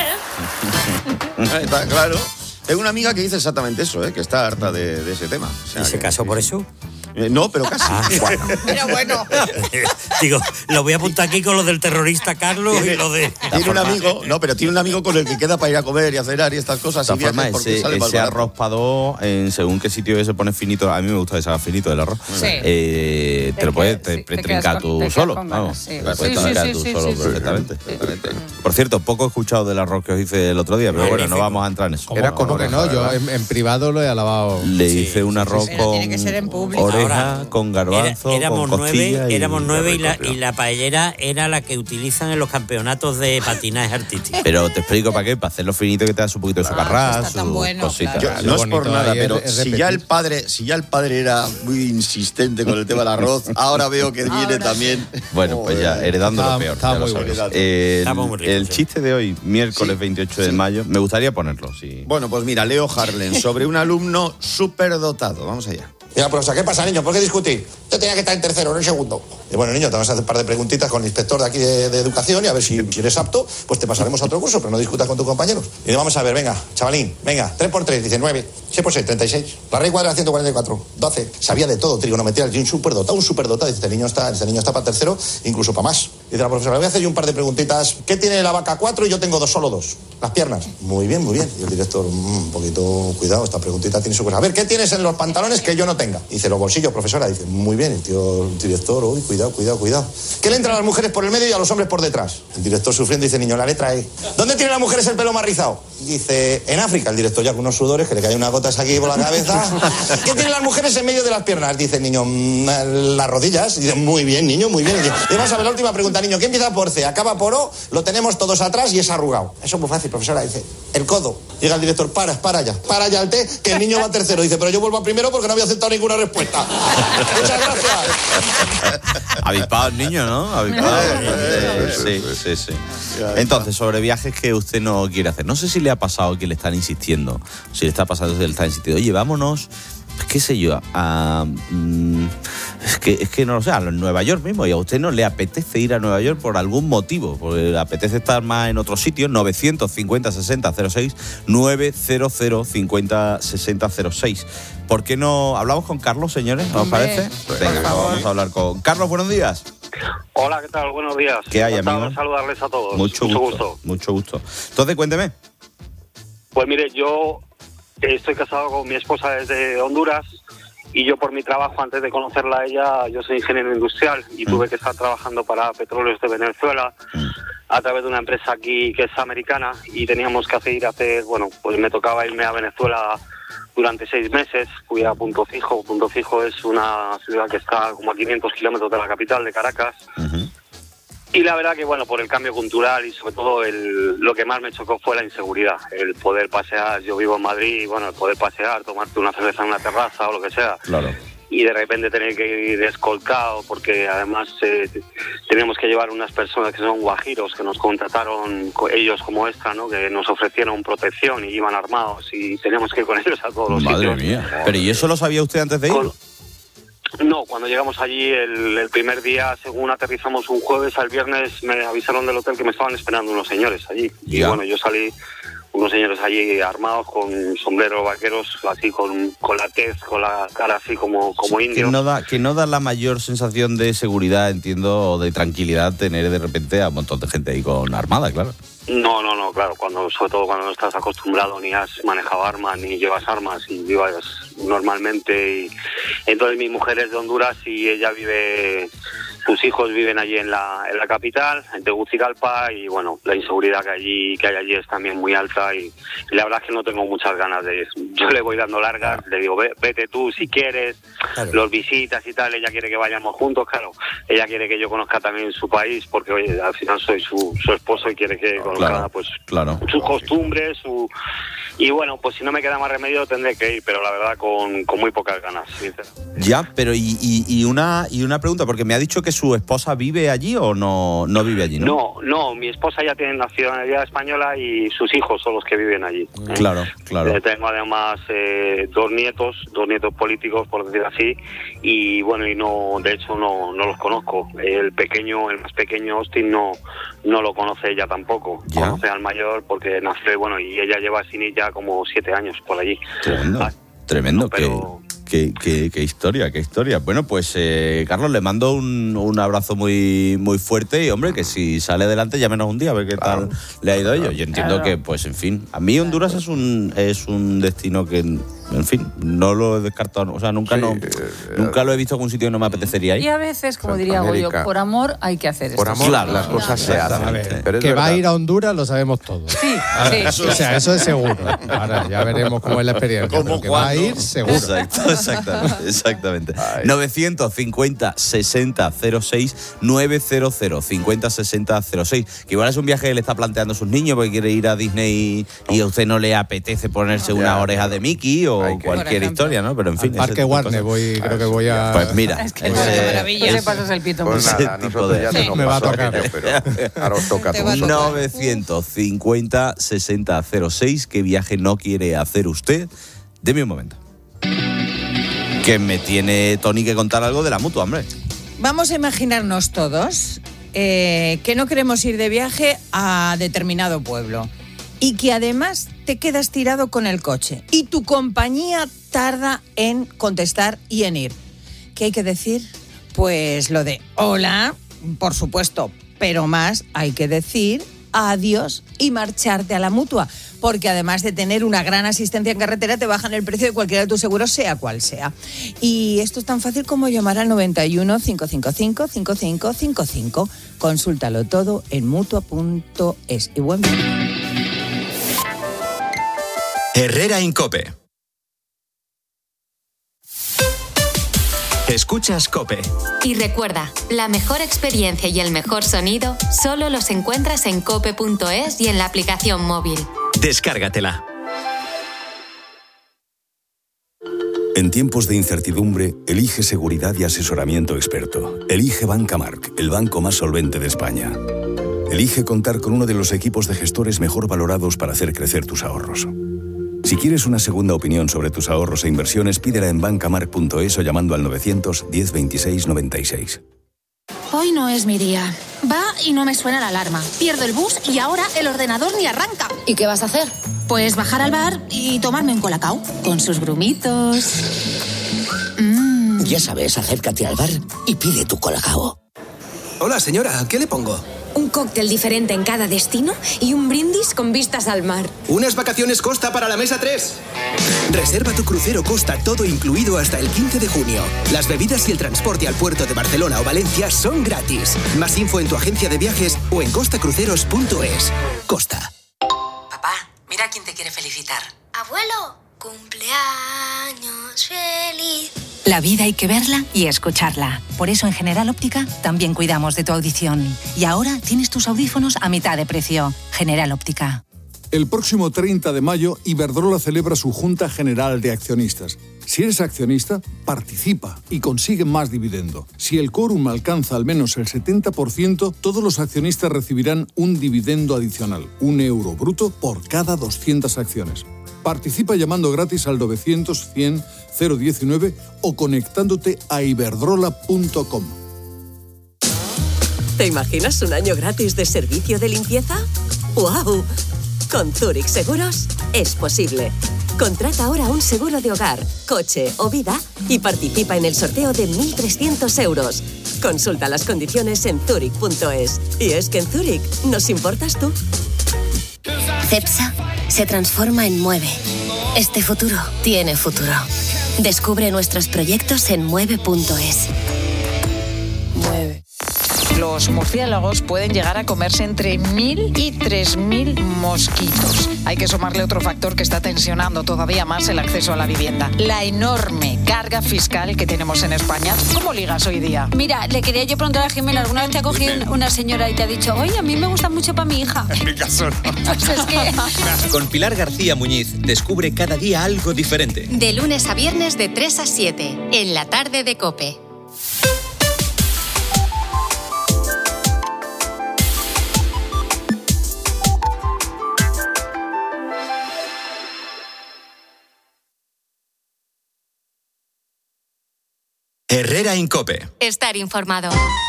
Está claro. Tengo una amiga que dice exactamente eso, ¿eh? Que está harta de, de ese tema. O sea, ¿Y se que- casó por eso? Eh, no, pero casi. Ah, bueno. Pero bueno. Digo, lo voy a apuntar aquí con lo del terrorista Carlos y lo de... Tiene un amigo, no, pero tiene un amigo con el que queda para ir a comer y a cenar y estas cosas. De y todas viajes formas, porque ese, sale más ese barato. arroz para dos, en según qué sitio se pone finito, a mí me gusta que salga finito el arroz, Sí. eh, te Te lo puedes quedas- te, sí, te trincar quedas con- tú te quedas solo. con ganas, Vamos, sí. te puedes Sí, sí, trincar sí, tú sí, solo sí, sí. perfectamente. Por cierto, poco he escuchado del arroz que os hice el otro día, pero bueno, no Magnífico. vamos a entrar en eso. Era con ¿Cómo que oreja, no? Yo ¿verdad? en, en privado lo he alabado. Le hice un arroz Pero con tiene que ser en público. oreja, Ahora, con garbanzo, Era- éramos con nueve, costilla y... éramos nueve y la, rico, tío. y la paellera era la que utilizan en los campeonatos de patinaje artístico. Pero te explico para qué, para hacerlo finito que te da su poquito de su carrás, está tan su bueno, cosita. claro. Yo- no es por bonito nada, ahí pero es- es si ya repetir. el padre, si ya el padre era muy insistente con el tema del arroz, ahora veo que viene también. Bueno, pues ya, heredando Estaba- lo peor. estaba ya lo muy sabes. bueno. El, Estaba muy rico, el sí. chiste de hoy, miércoles veintiocho de mayo, me gustaría ponerlo, sí. Bueno, pues mira, Leo Harlen sobre un alumno superdotado. Vamos allá. Mira, profesor, ¿qué pasa, niño? ¿Por qué discutir? Yo tenía que estar en tercero, no en segundo. Y bueno, niño, te vamos a hacer un par de preguntitas con el inspector de aquí de, de educación y a ver si, si eres apto, pues te pasaremos a otro curso, pero no discutas con tus compañeros. Y le vamos a ver, venga, chavalín, venga, tres por tres, dice nueve, seis por seis, treinta y seis. La raíz cuadrada, ciento cuarenta y cuatro, doce. Sabía de todo, trigonometría, un superdotado, un superdotado. Dice, este niño está, este niño está para tercero, incluso para más. Dice la profesora, le voy a hacer yo un par de preguntitas. ¿Qué tiene la vaca? Cuatro y yo tengo dos, solo dos. Las piernas. Muy bien, muy bien. Y el director, mmm, un poquito, cuidado, esta preguntita tiene su cosa. A ver, ¿qué tienes en los pantalones que yo no tenga? Dice, los bolsillos, profesora. Dice, muy bien. El tío, el director, uy, cuidado, cuidado, cuidado. ¿Qué le entra a las mujeres por el medio y a los hombres por detrás? El director sufriendo dice, niño, la letra E. ¿Dónde tienen las mujeres el pelo más rizado? Dice, en África. El director ya con unos sudores que le caen unas gotas aquí por la cabeza. ¿Qué tienen las mujeres en medio de las piernas? Dice el niño, "Mm, las rodillas". Dice, muy bien, niño, muy bien. Y vamos a ver la última pregunta, niño. ¿Qué empieza por C? Acaba por O, lo tenemos todos atrás y es arrugado. Eso es muy fácil, profesora. Dice, el codo. Llega el director, para, para ya. Para ya el té, que el niño va tercero. Dice, pero yo vuelvo a primero porque no había aceptado ninguna respuesta. Muchas gracias. Avispado el niño, ¿no? Avispado. Sí, sí, sí. Entonces, sobre viajes que usted no quiere hacer. No sé si le ha pasado que le están insistiendo. Si le está pasando, si le están insistiendo. Oye, vámonos, qué sé yo, a... mm, es, que, es que no lo sé, a Nueva York mismo. Y a usted no le apetece ir a Nueva York por algún motivo. Porque le apetece estar más en otro sitio. novecientos cincuenta sesenta cero seis. novecientos cincuenta sesenta cero seis. ¿Por qué no hablamos con Carlos, señores? ¿Nos Hombre, parece? por Venga, favor. vamos a hablar con Carlos. Buenos días. Hola, ¿qué tal? Buenos días. ¿Qué hay, Encantado amigo? de saludarles a todos. Mucho, Mucho gusto, gusto. Mucho gusto. Entonces, cuénteme. Pues mire, yo estoy casado con mi esposa desde Honduras y yo por mi trabajo, antes de conocerla a ella, yo soy ingeniero industrial y mm. tuve que estar trabajando para Petróleos de Venezuela mm. a través de una empresa aquí que es americana y teníamos que hacer ir a hacer, bueno, pues me tocaba irme a Venezuela durante seis meses, fui a Punto Fijo. Punto Fijo es una ciudad que está como a quinientos kilómetros de la capital, de Caracas. Uh-huh. Y la verdad que, bueno, por el cambio cultural y sobre todo el, lo que más me chocó fue la inseguridad. El poder pasear, yo vivo en Madrid, y bueno, el poder pasear, tomarte una cerveza en una terraza o lo que sea. Claro. Y de repente tener que ir escoltado porque además eh, teníamos que llevar unas personas que son guajiros que nos contrataron ellos como extra, ¿no? Que nos ofrecieron protección y iban armados y teníamos que ir con ellos a todos los Madre sitios. Madre mía. ¿Pero y eso lo sabía usted antes de ir? Con... No, cuando llegamos allí el, el primer día, según aterrizamos un jueves, al viernes me avisaron del hotel que me estaban esperando unos señores allí. Ya. Y bueno, yo salí... unos señores allí armados con sombreros vaqueros, así con, con la tez, con la cara así como, como sí, indios. Que no, da, que no da la mayor sensación de seguridad, entiendo, o de tranquilidad tener de repente a un montón de gente ahí con armada, claro. No, no, no, claro, cuando, sobre todo cuando no estás acostumbrado ni has manejado armas, ni llevas armas y vivas normalmente. Y entonces mi mujer es de Honduras y ella vive... Sus hijos viven allí en la en la capital, en Tegucigalpa, y bueno, la inseguridad que allí que hay allí es también muy alta y, y la verdad es que no tengo muchas ganas de eso. Yo le voy dando largas, claro. Le digo, vete tú si quieres, claro. Los visitas y tal, ella quiere que vayamos juntos, claro, ella quiere que yo conozca también su país, porque oye, al final soy su, su esposo y quiere que conozca claro, pues claro. sus costumbres, su... Y bueno, pues si no me queda más remedio tendré que ir, pero la verdad con, con muy pocas ganas, sinceramente. Ya, pero y, y, y una y una pregunta, porque me ha dicho que su esposa vive allí o no, no vive allí, ¿no? No, no, mi esposa ya tiene nacionalidad española y sus hijos son los que viven allí. ¿eh? Claro, claro. Eh, tengo además eh, dos nietos, dos nietos políticos, por decir así, y bueno, y no, de hecho no, no los conozco. El pequeño, el más pequeño, Austin, no, no lo conoce ella tampoco. Ya. Conoce al mayor porque nació, bueno, y ella lleva sin ella como siete años por allí. Tremendo, ah, tremendo, no, pero... Qué, qué, qué historia, qué historia. Bueno, pues eh, Carlos, le mando un, un abrazo muy muy fuerte y, hombre, que si sale adelante, llámenos un día a ver qué tal claro. le ha ido a ellos. Yo entiendo claro. que, pues, en fin, a mí Honduras es un es un destino que, en fin, no lo he descartado, o sea, nunca sí, no eh, nunca lo he visto en un sitio que no me apetecería ir. Y a veces, como diría Goyo, por amor hay que hacer esto. Por amor claro, las cosas se hacen. A ver, pero que verdad. va a ir a Honduras lo sabemos todos. Sí, Ahora, sí. O sea, eso es seguro. Ahora ya veremos cómo es la experiencia. Pero que va a ir seguro. Exacto, exactamente. Exactamente. Ay. novecientos cincuenta sesenta cero seis novecientos cincuenta sesenta cero seis. Que igual es un viaje que le está planteando a sus niños porque quiere ir a Disney y, y a usted no le apetece ponerse una oreja de Mickey o que, cualquier historia, ¿no? Pero en fin. Al Parque Warner voy, creo que voy a... Pues mira. Es que es una maravilla. Ese pasas el pito. Pues nada, nosotros ya sí. nos me va a tocar. Aquello, pero ahora os toca a todos. novecientos cincuenta sesenta cero seis. ¿Qué viaje no quiere hacer usted? Deme un momento. Que me tiene Tony que contar algo de la Mutua, hombre. Vamos a imaginarnos todos eh, que no queremos ir de viaje a determinado pueblo y que además te quedas tirado con el coche y tu compañía tarda en contestar y en ir. ¿Qué hay que decir? Pues lo de hola, por supuesto, pero más hay que decir adiós y marcharte a la Mutua, porque además de tener una gran asistencia en carretera, te bajan el precio de cualquiera de tus seguros, sea cual sea. Y esto es tan fácil como llamar al noventa y uno, cinco cinco cinco, cinco cinco cinco cinco. Consúltalo todo en mutua punto es. Y buen viaje. Herrera Incope. Escuchas COPE. Y recuerda, la mejor experiencia y el mejor sonido solo los encuentras en cope punto es y en la aplicación móvil. Descárgatela. En tiempos de incertidumbre, elige seguridad y asesoramiento experto. Elige Banca Marc, el banco más solvente de España. Elige contar con uno de los equipos de gestores mejor valorados para hacer crecer tus ahorros. Si quieres una segunda opinión sobre tus ahorros e inversiones, pídela en banca marc punto es o llamando al novecientos diez veintiséis noventa y seis. Hoy no es mi día. Va y no me suena la alarma. Pierdo el bus y ahora el ordenador ni arranca. ¿Y qué vas a hacer? Pues bajar al bar y tomarme un colacao con sus grumitos. Mm. Ya sabes, acércate al bar y pide tu colacao. Hola, señora, ¿qué le pongo? Un cóctel diferente en cada destino y un brindis con vistas al mar. Unas vacaciones Costa para la mesa tres. Reserva tu crucero Costa todo incluido hasta el quince de junio. Las bebidas y el transporte al puerto de Barcelona o Valencia son gratis. Más info en tu agencia de viajes o en costa cruceros punto es. Costa. Papá, mira quién te quiere felicitar. Abuelo, cumpleaños feliz. La vida hay que verla y escucharla. Por eso en General Óptica también cuidamos de tu audición. Y ahora tienes tus audífonos a mitad de precio. General Óptica. El próximo treinta de mayo, Iberdrola celebra su Junta General de Accionistas. Si eres accionista, participa y consigue más dividendo. Si el quórum alcanza al menos el setenta por ciento, todos los accionistas recibirán un dividendo adicional, un euro bruto por cada doscientas acciones. Participa llamando gratis al novecientos cien cero diecinueve o conectándote a iberdrola punto com. ¿Te imaginas un año gratis de servicio de limpieza? ¡Guau! Con Zurich Seguros es posible. Contrata ahora un seguro de hogar, coche o vida y participa en el sorteo de mil trescientos euros. Consulta las condiciones en zurich punto es. Y es que en Zurich nos importas tú. Cepsa se transforma en Mueve. Este futuro tiene futuro. Descubre nuestros proyectos en mueve punto es. Mueve. Los murciélagos pueden llegar a comerse entre mil y tres mil mosquitos. Hay que sumarle otro factor que está tensionando todavía más el acceso a la vivienda: la enorme carga fiscal que tenemos en España. ¿Cómo ligas hoy día? Mira, le quería yo preguntar a Jimena, ¿alguna vez te ha cogido una señora y te ha dicho, oye, a mí me gusta mucho para mi hija? En mi caso no. Pues es que... Con Pilar García Muñiz, descubre cada día algo diferente. De lunes a viernes de tres a siete, en la tarde de COPE. Herrera en COPE. Estar informado.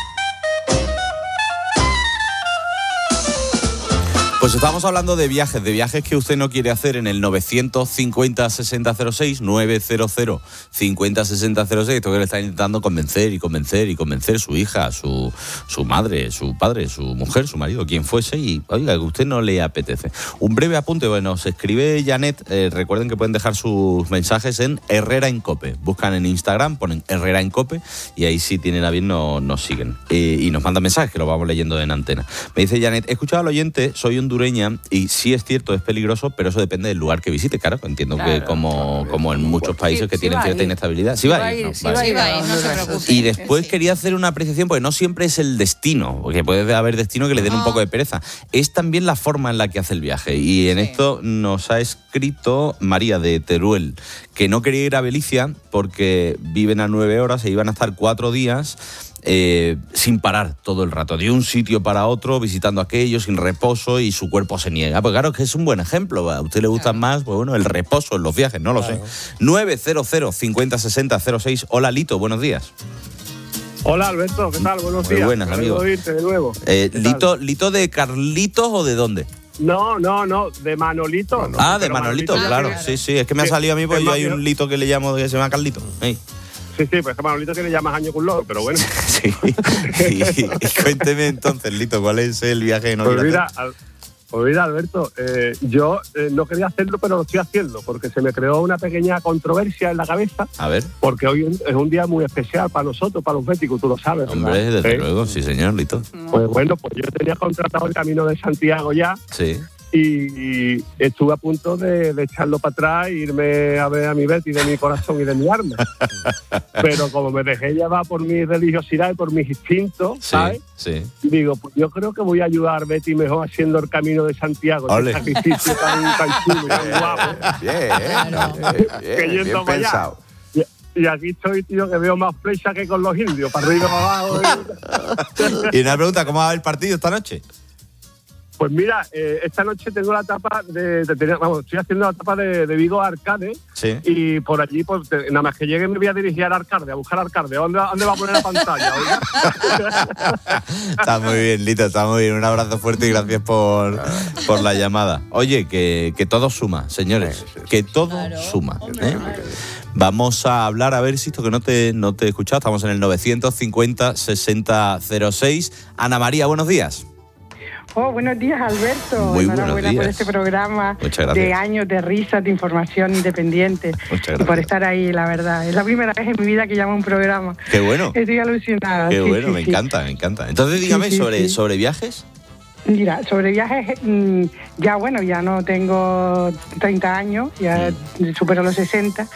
Pues estamos hablando de viajes, de viajes que usted no quiere hacer en el novecientos cincuenta sesenta cero seis, novecientos cincuenta sesenta cero seis, esto que le está intentando convencer y convencer y convencer su hija, su, su madre, su padre, su mujer, su marido, quien fuese, y oiga, que a usted no le apetece. Un breve apunte, bueno, se escribe Janet, eh, recuerden que pueden dejar sus mensajes en Herrera en COPE, buscan en Instagram, ponen Herrera en COPE y ahí si tienen a bien no, nos siguen eh, y nos mandan mensajes que los vamos leyendo en antena. Me dice Janet, he escuchado al oyente, soy un y sí es cierto, es peligroso, pero eso depende del lugar que visite, claro, entiendo claro, que como, claro, como en muchos países sí, que sí tienen cierta inestabilidad. Sí, sí va a ir, no, sí va a ir, va a ir, no se preocupe. Y después sí. quería hacer una apreciación, porque no siempre es el destino, porque puede haber destino que le den no. un poco de pereza. Es también la forma en la que hace el viaje, y en sí. esto nos ha escrito María de Teruel, que no quería ir a Belicia porque viven a nueve horas e iban a estar cuatro días Eh, sin parar todo el rato, de un sitio para otro, visitando aquello sin reposo, y su cuerpo se niega. Pues claro que es un buen ejemplo. A usted le gusta claro. más, pues bueno, el reposo en los viajes, no lo claro. sé. novecientos cincuenta sesenta cero seis. Hola, Lito, buenos días. Hola, Alberto, ¿qué tal? Buenos Muy días. buenas, amigo. Oírte de nuevo. Eh, Lito, ¿Lito de Carlitos o de dónde? No, no, no, de Manolito. Manolito. Ah, de Manolito, Manolito claro. Sí, sí, es que me sí, ha salido a mí porque yo hay un Lito que le llamo que se llama Carlito. Hey. Sí, sí, pues es que Manolito tiene ya más años que un loro, pero bueno. Sí, y, y cuénteme entonces, Lito, ¿cuál es el viaje que no pues quiere mira, hacer? Al, pues mira, Alberto, eh, yo eh, no quería hacerlo, pero lo estoy haciendo, porque se me creó una pequeña controversia en la cabeza. A ver. Porque hoy es un día muy especial para nosotros, para los béticos, tú lo sabes. Hombre, ¿verdad? desde ¿Eh? luego, sí, señor, Lito. Pues bueno, pues yo tenía contratado el Camino de Santiago ya. Sí. Y estuve a punto de, de echarlo para atrás e irme a ver a mi Betty de mi corazón y de mi alma. Pero como me dejé llevar por mi religiosidad y por mis instintos, sí, ¿sabes? Sí. Digo, pues yo creo que voy a ayudar a Betty mejor haciendo el Camino de Santiago. Ole. Ese sacrificio tan, tan chulo y tan guapo. Bien, bien, bien, bien, bien pensado. Y, y aquí estoy, tío, que veo más flecha que con los indios, para arriba, para abajo. Y una pregunta, ¿cómo va el partido esta noche? Pues mira, eh, esta noche tengo la etapa de, de tener, vamos, estoy haciendo la etapa de, de Vigo a Arcade, sí. Y por allí, pues te, nada más que llegue me voy a dirigir a Arcade, a buscar Arcade. ¿Dónde, dónde va a poner la pantalla? Está muy bien, Lito, está muy bien. Un abrazo fuerte y gracias por, por la llamada. Oye, que, que todo suma, señores, que todo claro. suma. ¿eh? Vamos a hablar, a ver, Sisto, que no te, no te he escuchado. Estamos en el novecientos cincuenta sesenta cero seis. Ana María, buenos días. Oh, buenos días, Alberto. Muy Enhorabuena buenos días por este programa. Muchas gracias. De años de risas, de información independiente. Muchas gracias. Y por estar ahí, la verdad. Es la primera vez en mi vida que llamo a un programa. Qué bueno. Estoy alucinada. Qué sí, bueno, sí, me sí. encanta, me encanta. Entonces, dígame, Sí, sí, sobre, sí. sobre viajes. Mira, sobre viajes, mmm, ya bueno, ya no tengo treinta años, ya Mm. supero los sesenta.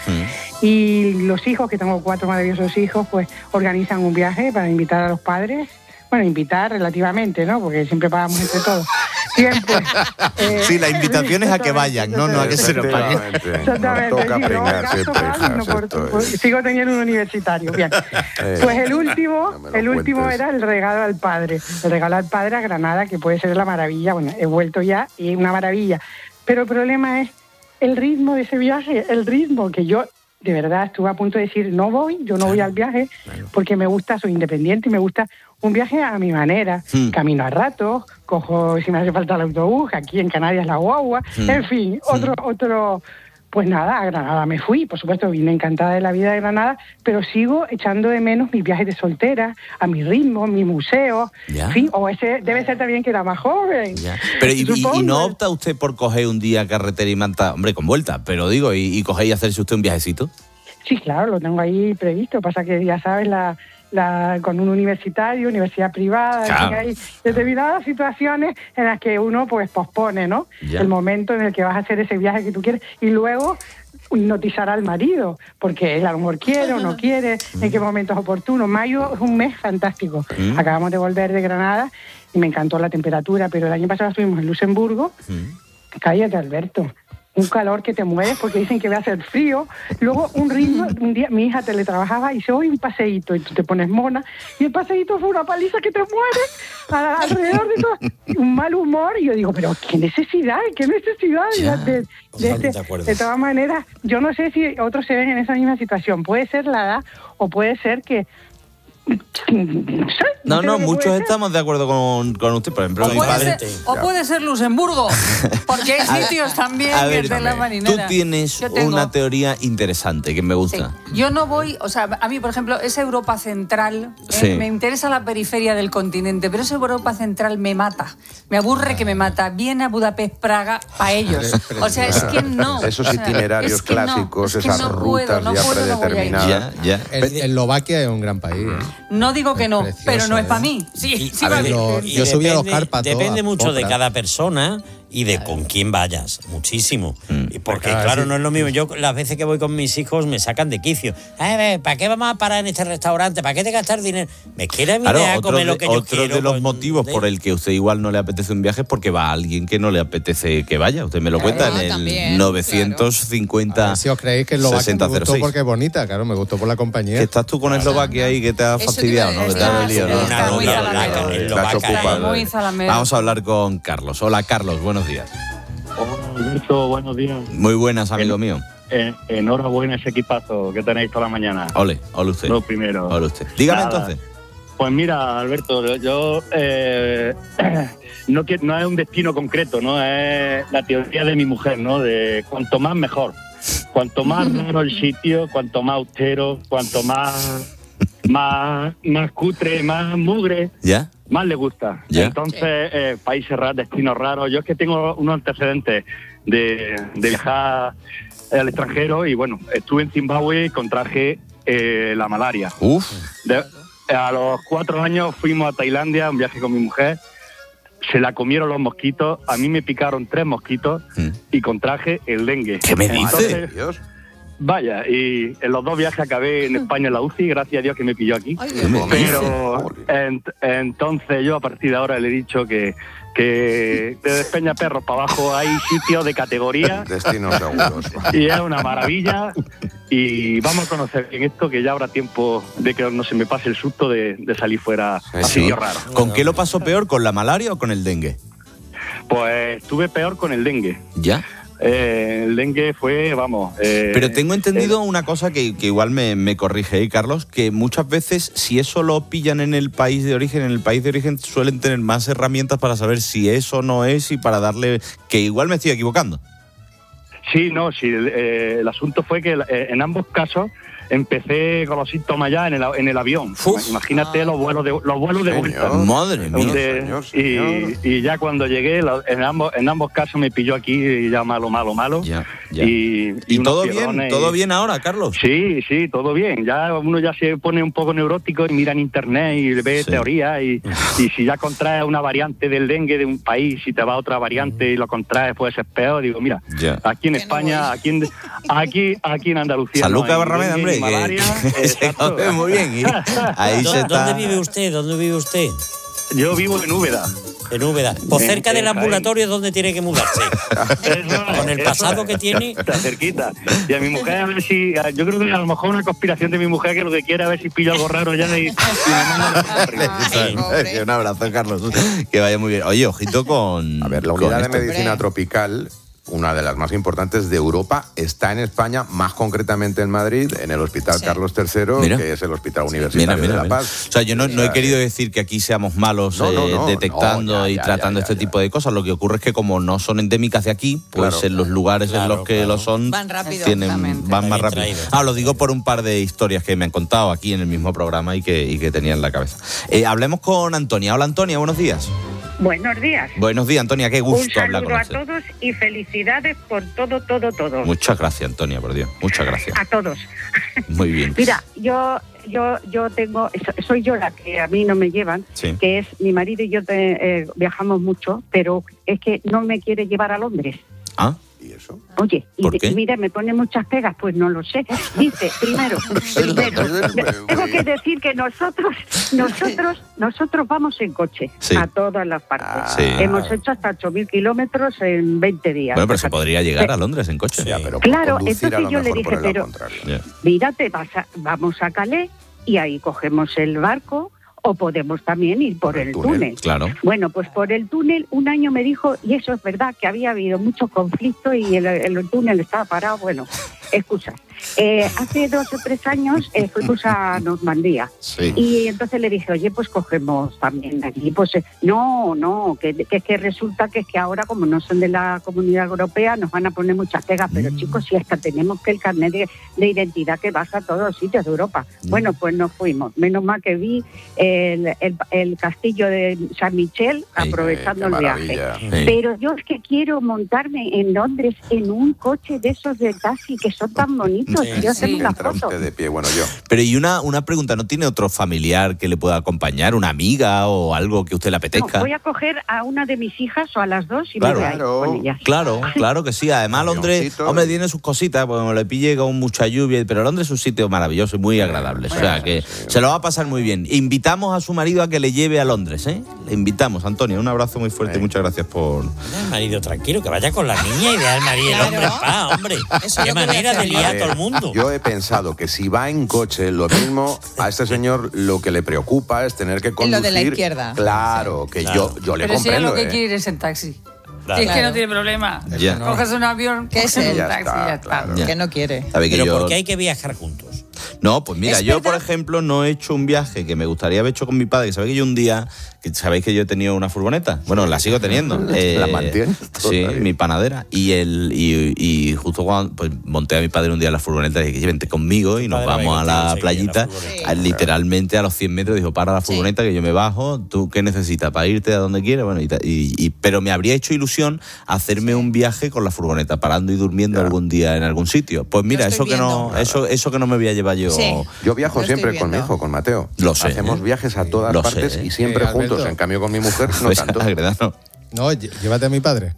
Y los hijos, que tengo cuatro maravillosos hijos, pues organizan un viaje para invitar a los padres. Bueno, invitar relativamente, ¿no? Porque siempre pagamos entre todos. Siempre. Eh, Sí, la invitación es a que vayan, no, no a que se lo paguen. Exactamente. Nos toca sí, no, pringar gasto siempre, más, hija, no por- esto es. por- sigo teniendo un universitario. Bien. Eh, Pues el último, no me lo el último cuentes. era el regalo al padre. El regalo al padre a Granada, que puede ser la maravilla. Bueno, he vuelto ya y es una maravilla. Pero el problema es el ritmo de ese viaje, el ritmo que yo de verdad estuve a punto de decir, no voy, yo no voy al viaje porque me gusta, soy independiente y me gusta un viaje a mi manera. Mm. Camino a ratos, cojo si me hace falta el autobús, aquí en Canarias la guagua, Mm. en fin, otro, otro, pues nada, a Granada me fui, por supuesto vine encantada de la vida de Granada, pero sigo echando de menos mis viajes de soltera, a mi ritmo, mis museos, Ya. en fin, o ese debe ser también que era más joven. Pero y, y- y Supongo. no opta usted por coger un día carretera y manta, hombre, con vuelta, pero digo, y, y coger y hacerse usted un viajecito. Sí, claro, lo tengo ahí previsto. Pasa que ya sabes, la, la, con un universitario, universidad privada, Claro. en fin, hay determinadas situaciones en las que uno pues pospone, ¿no? Ya. El momento en el que vas a hacer ese viaje que tú quieres y luego hipnotizar al marido, porque él a lo mejor quiere o no quiere, en qué momento es oportuno. Mayo es un mes fantástico. Mm. Acabamos de volver de Granada y me encantó la temperatura, pero el año pasado estuvimos en Luxemburgo. Cállate, Alberto. Un calor que te mueres porque dicen que va a hacer frío. Luego un ritmo, un día mi hija teletrabajaba y dice, hoy un paseíto, y tú te pones mona. Y el paseíto fue una paliza que te mueres a- alrededor de todo. Un mal humor. Y yo digo, pero qué necesidad, qué necesidad Ya, de, de, de totalmente este- de acuerdo. de todas maneras, yo no sé si otros se ven en esa misma situación. Puede ser la edad o puede ser que... No sé. No, sé no, lo que muchos puede ser. estamos de acuerdo con, con usted, por ejemplo, O mi puede, padre. ser, o puede ser Luxemburgo, porque hay A- sitios también a que ver, es de la tú marinera. tienes Yo tengo- una teoría interesante que me gusta. Yo no voy, o sea, a mí, por ejemplo, esa Europa Central, eh, Sí. me interesa la periferia del continente, pero esa Europa Central me mata. Me aburre que me mata. Viena, Budapest, Praga, para ellos. O sea, es que no. Esos o sea, itinerarios es que no, clásicos, es que esas no rutas puedo, no ya puedo, no voy a ir. predeterminadas. Ya, El- Eslovaquia es un gran país. ¿eh? No digo que no, precioso, pero no es ¿eh? para mí. Sí, sí a ver, va lo- bien. yo subí a los depende, Cárpatos. depende a mucho de Popra. cada persona y de con quién vayas, muchísimo. Y porque, Claro, claro, sí. no es lo mismo. Yo, las veces que voy con mis hijos, me sacan de quicio. A ver, ¿para qué vamos a parar en este restaurante? ¿Para qué te gastar dinero? Me quiere a mí Claro, a otro, comer de, lo que yo otro quiero. de los con- motivos por el que usted igual no le apetece un viaje es porque va a alguien que no le apetece que vaya. Usted me lo Claro, cuenta en el también, novecientos cincuenta. A ver si os creéis que Eslovaquia me sesenta cero gustó seis. porque es bonita, claro, me gustó por la compañía. Que estás tú con Eslovaquia ahí que te ha Eso fastidiado, te iba a ¿no? Que te ha decir. dolido, ¿no? Está Una muy novia zalamero. polaca, Está eslovaca. Está muy zalamero. Vamos a hablar con Carlos. Hola, Carlos, buenos días. Alberto, buenos días. Muy buenas, amigo mío. Eh, enhorabuena ese equipazo que tenéis toda la mañana. Ole, ole usted. Lo primero. Ole usted. Dígame Nada. entonces. Pues mira, Alberto, yo eh, no, quiero- no es un destino concreto, no es la teoría de mi mujer, ¿no? De cuanto más mejor. Cuanto más raro el sitio, cuanto más austero, cuanto más más más cutre, más mugre, ¿Ya? más le gusta. Ya. Entonces, eh, países raros, destinos raros. Yo es que tengo unos antecedentes de, de viajar al extranjero y bueno, estuve en Zimbabue y contraje eh, la malaria. Uf. De- a los cuatro años fuimos a Tailandia, un viaje con mi mujer. Se la comieron los mosquitos, a mí me picaron tres mosquitos y contraje el dengue. ¿Qué me dice? Entonces, vaya, y en los dos viajes acabé en España en la U C I, gracias a Dios que me pilló aquí. ¿Qué me Pero ent- entonces yo a partir de ahora le he dicho que, que de Despeñaperros para abajo hay sitios de categoría Destinos seguros. y es una maravilla. Y vamos a conocer bien esto, que ya habrá tiempo de que no se me pase el susto de, de salir fuera a Sí. sitios raros. ¿Con qué lo pasó peor? ¿Con la malaria o con el dengue? Pues estuve peor con el dengue. ¿Ya? Eh, el dengue fue, vamos... eh, Pero tengo entendido una cosa que, que igual me, me corrige, ¿eh, Carlos? Que muchas veces, si eso lo pillan en el país de origen, en el país de origen suelen tener más herramientas para saber si eso no es y para darle... Que igual me estoy equivocando. Sí, no, sí, el, eh, el asunto fue que eh, en ambos casos empecé con los síntomas ya en el, en el avión. Uf. Imagínate los vuelos de los vuelos de vuelta. Madre mía. Donde, Señor, señor. Y, y ya cuando llegué, en ambos en ambos casos me pilló aquí ya malo, malo, malo. Ya, ya. Y, ¿Y, y todo bien? ¿Todo bien ahora, Carlos? Sí, sí, todo bien. Ya uno ya se pone un poco neurótico y mira en internet y ve sí. teorías y, y si ya contraes una variante del dengue de un país y te va a otra variante y lo contraes puede ser peor. Digo, mira, ya. aquí en España, no aquí, en, aquí, aquí en Andalucía. San Lucas no Barrameda, hombre. Malaria, que se come muy bien. Y ahí se está... ¿Dónde vive usted? ¿Dónde vive usted? Yo vivo en Úbeda. En Úbeda. Pues cerca del ambulatorio es donde tiene que mudarse. Eso, con el pasado que tiene. Está cerquita. Y a mi mujer, a ver si. Yo creo que a lo mejor una conspiración de mi mujer que lo que quiere a ver si pillo algo raro ya y, y me manda. Un abrazo, Carlos. Que vaya muy bien. Oye, ojito con. A ver, la unidad de medicina tropical, una de las más importantes de Europa, está en España, más concretamente en Madrid, en el Hospital sí. Carlos tercero, mira. que es el Hospital Universitario mira, mira, mira, de La Paz. O sea, yo no, no he querido decir que aquí seamos malos no, no, no, eh, detectando no, ya, y ya, tratando ya, ya, este ya, tipo de cosas. Lo que ocurre es que como no son endémicas de aquí, pues claro. en los lugares claro, en los que claro. lo son, van rápido, tienen, van más rápido. Ah, lo digo por un par de historias que me han contado aquí en el mismo programa y que, y que tenía en la cabeza. Eh, hablemos con Antonia. Hola, Antonia, buenos días. Buenos días. Buenos días, Antonia, qué gusto hablar con usted. Un saludo a todos y felicidades por todo, todo, todo. Muchas gracias, Antonia, por Dios. Muchas gracias. A todos. Muy bien. Mira, yo yo yo tengo, soy yo la que a mí no me llevan, sí. que es mi marido y yo te, eh, viajamos mucho, pero es que no me quiere llevar a Londres. ¿Ah? ¿Y eso? Oye, y, y mira, me pone muchas pegas, pues no lo sé. Dice, primero, primero tengo que decir que nosotros, nosotros, nosotros vamos en coche sí. a todas las partes. Sí. Hemos hecho hasta ocho mil kilómetros en veinte días. Bueno, pero se podría llegar a Londres en coche. Sí. Ya, pero claro, entonces yo le dije, pero mírate, vas a, vamos a Calais y ahí cogemos el barco. O podemos también ir por, por el, el túnel. túnel. Claro. Bueno, pues por el túnel un año me dijo, y eso es verdad, que había habido mucho conflicto y el, el túnel estaba parado. Bueno, escucha, eh, hace dos o tres años eh, fuimos a Normandía. Sí. Y entonces le dije, oye, pues cogemos también aquí. Pues eh, no, no, que, que, que resulta que es que ahora, como no son de la Comunidad Europea, nos van a poner muchas pegas. Pero mm. chicos, si hasta tenemos que el carnet de, de identidad que vas a todos los sitios de Europa. Mm. Bueno, pues nos fuimos. Menos mal que vi... El, el, el castillo de San Michel, sí, aprovechando el viaje. Sí. Pero yo es que quiero montarme en Londres en un coche de esos de taxi que son tan bonitos. Sí. Yo hacer sí. una foto. De pie, bueno, yo. Pero y una, una pregunta, ¿no tiene otro familiar que le pueda acompañar? ¿Una amiga o algo que a usted le apetezca? No, voy a coger a una de mis hijas o a las dos y claro, me voy a ir con ellas. Claro, claro que sí. Además, Londres, hombre, tiene sus cositas, porque me le pille con mucha lluvia, pero Londres es un sitio maravilloso y muy agradable. Bueno, o sea, que sí. se lo va a pasar muy bien. Invitamos a su marido a que le lleve a Londres, ¿eh? Le invitamos, Antonio. Un abrazo muy fuerte y muchas gracias por... Deja al marido tranquilo, que vaya con la niña y deja al marido el hombre en paz, hombre. Eso qué manera de liar a todo el mundo. Yo he pensado que si va en coche, lo mismo a este señor lo que le preocupa es tener que conducir... En lo de la izquierda. Claro, que claro. yo, yo le Pero comprendo. Pero si lo que ¿eh? quiere es en taxi. Claro. Es que no tiene problema. Ya. Coges un avión, coges un ya taxi está, y ya está. Claro. Ya. Que no quiere. ¿Sabe que Pero yo... ¿por qué hay que viajar juntos? No, pues mira, yo por ejemplo no he hecho un viaje que me gustaría haber hecho con mi padre. ¿Sabéis que yo un día, que sabéis que yo he tenido una furgoneta? Bueno, la sigo teniendo. eh, ¿La mantienes? Sí, mi panadera. Y el y, y justo cuando pues, monté a mi padre un día en la furgoneta y dije, vente conmigo y nos vamos a la playita. La sí. Literalmente a los cien metros dijo, para la furgoneta sí. que yo me bajo. ¿Tú qué necesitas? ¿Para irte a donde quieras? Bueno, y, y, y, pero me habría hecho ilusión hacerme sí. un viaje con la furgoneta, parando y durmiendo ya. algún día en algún sitio. Pues mira, eso que no, eso, eso que no me voy a llevar yo. Sí. Yo viajo siempre con mi hijo, con Mateo. Lo sé. Hacemos ¿eh? viajes a todas Lo partes sé, ¿eh? y siempre eh, juntos. En cambio, con mi mujer no pues, tanto. No. No, llévate a mi padre.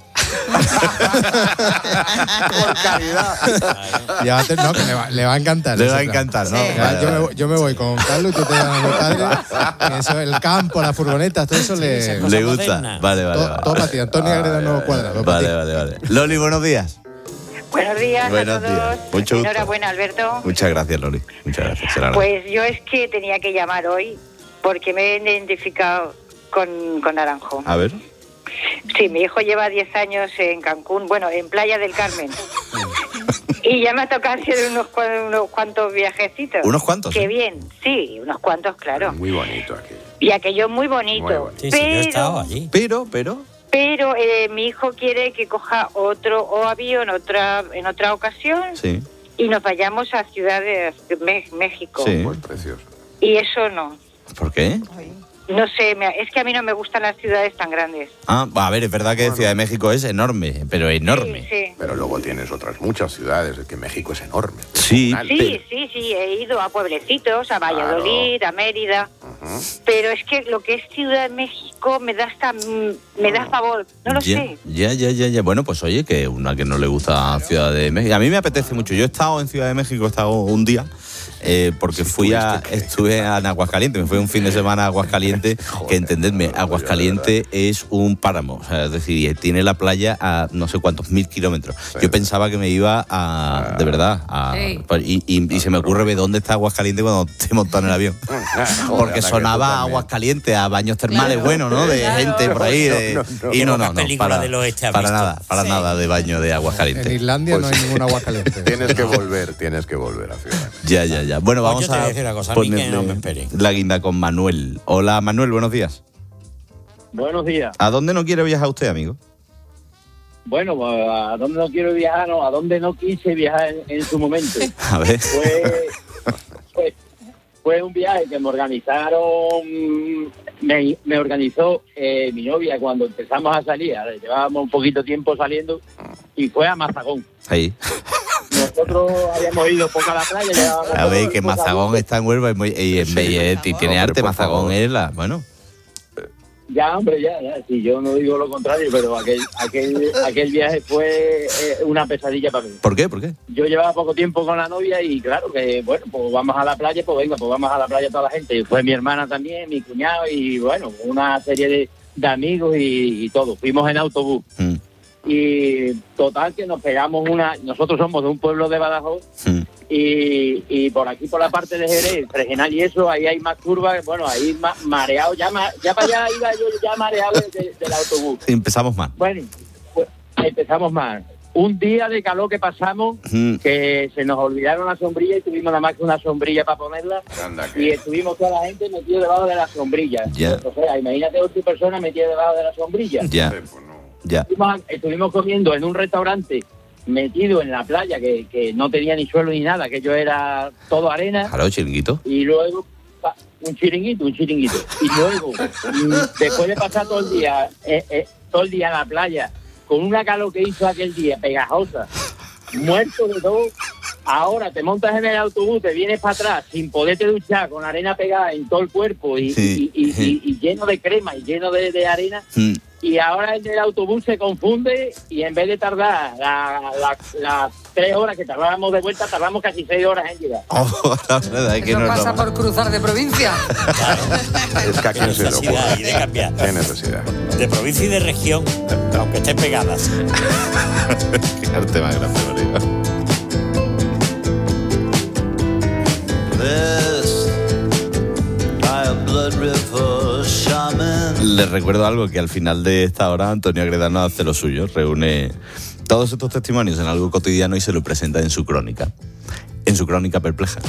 Por caridad. Llévate, no, que le va, le va a encantar. Le va a encantar, ¿no? Sí. Vale, yo, me, yo me voy con Carlos y tú te llevas a mi padre. Eso, el campo, las furgonetas, todo eso sí, le, le gusta. Vale, vale. Todo, todo para ti, Antonio Agreda no cuadra. Vale, vale, vale. Loli, buenos días. Buenos días Buenos a todos. días. Mucho gusto. Enhorabuena, Alberto. Muchas gracias, Loli. Muchas gracias. Será pues yo es que tenía que llamar hoy porque me he identificado con, con Naranjo. A ver. Sí, mi hijo lleva diez años en Cancún, bueno, en Playa del Carmen. Y ya me ha tocado hacer unos, unos cuantos viajecitos. ¿Unos cuantos? Qué ¿eh? bien, sí, unos cuantos, claro. Muy bonito aquí. Y aquello muy bonito. Muy bonito. Sí, pero, sí, yo he estado allí. Pero, pero... pero eh, mi hijo quiere que coja otro o avión otra en otra ocasión Sí. y nos vayamos a Ciudad de Me- México. Sí. Muy precioso. Y eso no. ¿Por qué? No sé, me- es que a mí no me gustan las ciudades tan grandes. Ah, a ver, es verdad que Ciudad de México es enorme, pero enorme. Sí, Pero luego tienes otras muchas ciudades, es que México es enorme. Sí, sí, sí, sí, he ido a pueblecitos, a Valladolid, a Mérida, pero es que lo que es Ciudad de México me da hasta mm, me da favor, no lo ya, sé. ya, ya, ya, ya. Bueno, pues oye, que una que no le gusta Ciudad de México. A mí me apetece mucho. Yo he estado en Ciudad de México, he estado un día. Eh, porque fui a estuve en Aguascalientes, me fui un fin de semana a Aguascalientes, que entendedme, Aguascalientes es un páramo, o sea, es decir, tiene la playa a no sé cuántos mil kilómetros. Yo pensaba que me iba a, de verdad, a, Sí. y, y- y se me ocurre ver dónde está Aguascalientes cuando te montan en el avión, porque sonaba Aguascalientes a baños termales, Claro. bueno, ¿no? De Claro. gente por ahí, de- No, no, no. y no, Qué no, pocas no, películas para, del oeste has para visto. nada, para nada de baño de Aguascalientes. En Islandia no hay ningún Aguascaliente. Tienes que volver, tienes que volver a Ciudad de México. Ya, ya, ya. Bueno, Pues vamos yo te voy a a decir una cosa, a mí que ponerle no me esperen. la guinda con Manuel. Hola, Manuel, buenos días. Buenos días. ¿A dónde no quiere viajar usted, amigo? Bueno, pues, a dónde no quiero viajar, no, a dónde no quise viajar en, en su momento. A ver. Fue, fue, fue un viaje que me organizaron, me, me organizó eh, mi novia cuando empezamos a salir. Llevábamos un poquito tiempo saliendo y fue a Mazagón. Ahí. Nosotros habíamos ido poco a la playa. llevábamos A ver, todo que el Mazagón está en Huelva y, muy- y, y- Sí, y- y tiene Mazagón, arte. hombre, por Mazagón favor. es la. Bueno. Ya, hombre, ya, ya. Sí, yo no digo lo contrario, pero aquel, aquel, aquel viaje fue eh, una pesadilla para mí. ¿Por qué? ¿Por qué? Yo llevaba poco tiempo con la novia y claro que, bueno, pues vamos a la playa, pues venga, pues vamos a la playa toda la gente. Y fue mi hermana también, mi cuñado y, bueno, una serie de, de amigos y, y todo. Fuimos en autobús. Mm. Y total que nos pegamos una... Nosotros somos de un pueblo de Badajoz y, y por aquí, por la parte de Jerez, Fregenal y eso, ahí hay más curvas, bueno, ahí más mareado, ya, ma- ya para allá iba yo ya mareado de- de- del autobús. Sí, empezamos mal. Bueno, pues empezamos mal. Un día de calor que pasamos, Mm. que se nos olvidaron la sombrilla y tuvimos nada más que una sombrilla para ponerla. Y estuvimos toda la gente metida debajo de la sombrilla. Ya. O sea, imagínate ocho personas metidas debajo de la sombrilla. Ya. Ya. Estuvimos, estuvimos comiendo en un restaurante metido en la playa que, que no tenía ni suelo ni nada, que yo era todo arena. Claro, chiringuito. Y luego pa- un chiringuito, un chiringuito. Y luego, mm, después de pasar todo el día, eh, eh, todo el día en la playa, con una calor que hizo aquel día, pegajosa, muerto de todo, ahora te montas en el autobús, te vienes para atrás sin poderte duchar, con arena pegada en todo el cuerpo y, Sí, y- y- sí. y- y lleno de crema y lleno de, de arena. Mm. Y ahora en el autobús se confunde y en vez de tardar la- la- las tres horas que tardábamos de vuelta, tardamos casi seis horas en llegar. Oh, la verdad es que Eso no es pasa lo- por cruzar de provincia. Es que a quién se le necesidad ocurre. y de cambiar. Qué necesidad. De provincia y de región, aunque estén pegadas. Qué arte más grande, María. Les recuerdo algo, que al final de esta hora Antonio Agredano hace lo suyo, reúne todos estos testimonios en algo cotidiano y se lo presenta en su crónica, en su crónica perpleja.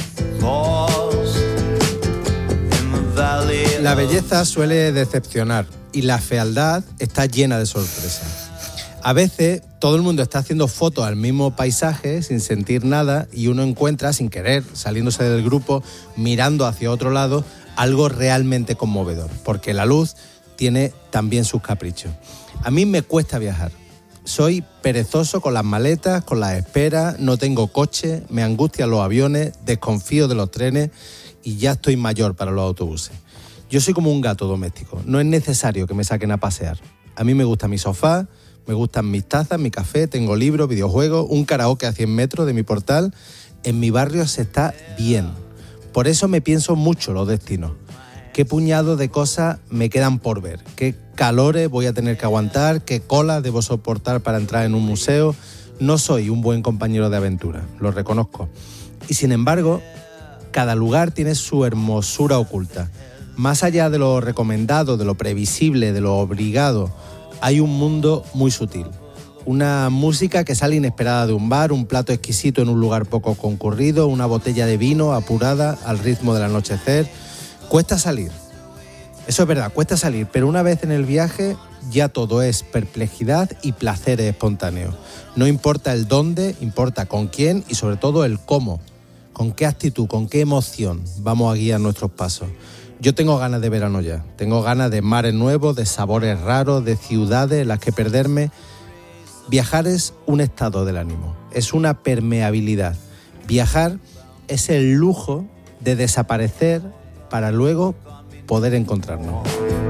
La belleza suele decepcionar y la fealdad está llena de sorpresas. A veces todo el mundo está haciendo fotos al mismo paisaje sin sentir nada y uno encuentra, sin querer, saliéndose del grupo, mirando hacia otro lado, algo realmente conmovedor, porque la luz tiene también sus caprichos. A mí me cuesta viajar. Soy perezoso con las maletas, con las esperas, no tengo coche, me angustian los aviones, desconfío de los trenes y ya estoy mayor para los autobuses. Yo soy como un gato doméstico, no es necesario que me saquen a pasear. A mí me gusta mi sofá, me gustan mis tazas, mi café, tengo libros, videojuegos, un karaoke a cien metros de mi portal. En mi barrio se está bien. Por eso me pienso mucho los destinos. Qué puñado de cosas me quedan por ver, qué calores voy a tener que aguantar, qué colas debo soportar para entrar en un museo. No soy un buen compañero de aventura, lo reconozco. Y sin embargo, cada lugar tiene su hermosura oculta. Más allá de lo recomendado, de lo previsible, de lo obligado, hay un mundo muy sutil. Una música que sale inesperada de un bar, un plato exquisito en un lugar poco concurrido, una botella de vino apurada al ritmo del anochecer. Cuesta salir. Eso es verdad, cuesta salir, pero una vez en el viaje ya todo es perplejidad y placer espontáneo. No importa el dónde, importa con quién y sobre todo el cómo. Con qué actitud, con qué emoción vamos a guiar nuestros pasos. Yo tengo ganas de verano ya, tengo ganas de mares nuevos, de sabores raros, de ciudades en las que perderme. Viajar es un estado del ánimo, es una permeabilidad. Viajar es el lujo de desaparecer para luego poder encontrarnos.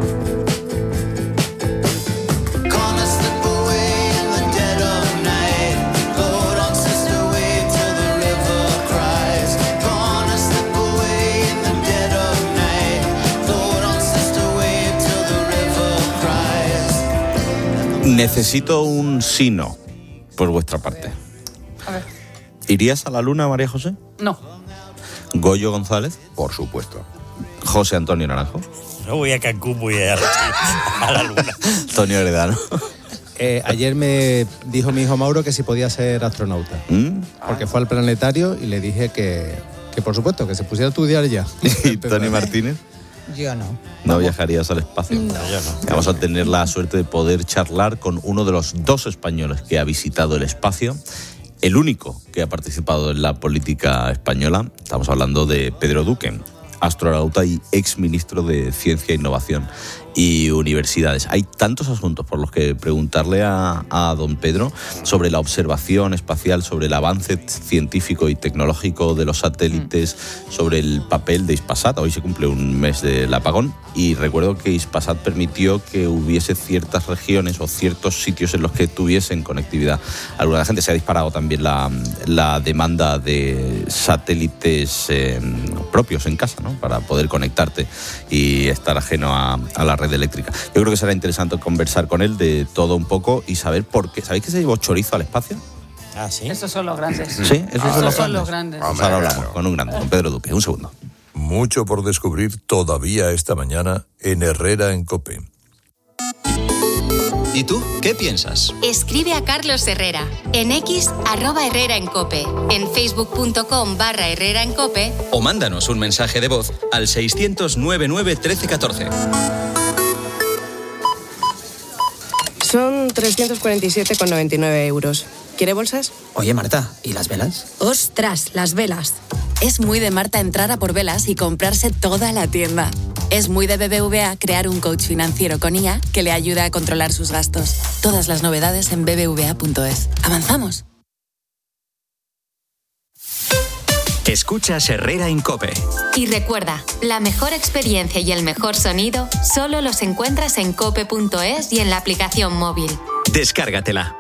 Necesito un sí no por vuestra parte. A ver. ¿Irías a la luna, María José? No. ¿Goyo González? Por supuesto. ¿José Antonio Naranjo? No voy a Cancún, voy a, a la luna. Antonio Heredano. Eh, ayer me dijo mi hijo Mauro que si podía ser astronauta. ¿Mm? Porque fue al planetario y le dije que, que por supuesto, que se pusiera a estudiar ya. ¿Y Tony Martínez? Yo no. ¿No viajarías al espacio? No, yo no. Vamos a tener la suerte de poder charlar con uno de los dos españoles que ha visitado el espacio, el único que ha participado en la política española. Estamos hablando de Pedro Duque, astronauta y exministro de Ciencia, Innovación y Universidades. Hay tantos asuntos por los que preguntarle a, a don Pedro sobre la observación espacial, sobre el avance científico y tecnológico de los satélites, mm. sobre el papel de Hispasat. Hoy se cumple un mes del apagón y recuerdo que Hispasat permitió que hubiese ciertas regiones o ciertos sitios en los que tuviesen conectividad. Alguna de la gente se ha disparado también la, la demanda de satélites eh, propios en casa, ¿no? Para poder conectarte y estar ajeno a, a la red eléctrica. Yo creo que será interesante conversar con él de todo un poco y saber por qué. ¿Sabéis que se llevó chorizo al espacio? Ah, sí. Esos son los grandes. Sí, esos ah, son, los, son grandes. los grandes. Pues ahora hablamos con un grande, con Pedro Duque. Un segundo. Mucho por descubrir todavía esta mañana en Herrera en COPE. ¿Y tú qué piensas? Escribe a Carlos Herrera en X, arroba Herrera en Cope, en facebook.com barra Herrera en Cope o mándanos un mensaje de voz al seiscientos noventa y nueve trece catorce. Son trescientos cuarenta y siete con noventa y nueve euros. ¿Quiere bolsas? Oye, Marta, ¿y las velas? ¡Ostras, las velas! Es muy de Marta entrar a por velas y comprarse toda la tienda. Es muy de B B V A crear un coach financiero con I A que le ayuda a controlar sus gastos. Todas las novedades en b b v a punto es. ¡Avanzamos! Escuchas Herrera en COPE. Y recuerda, la mejor experiencia y el mejor sonido solo los encuentras en cope punto es y en la aplicación móvil. Descárgatela.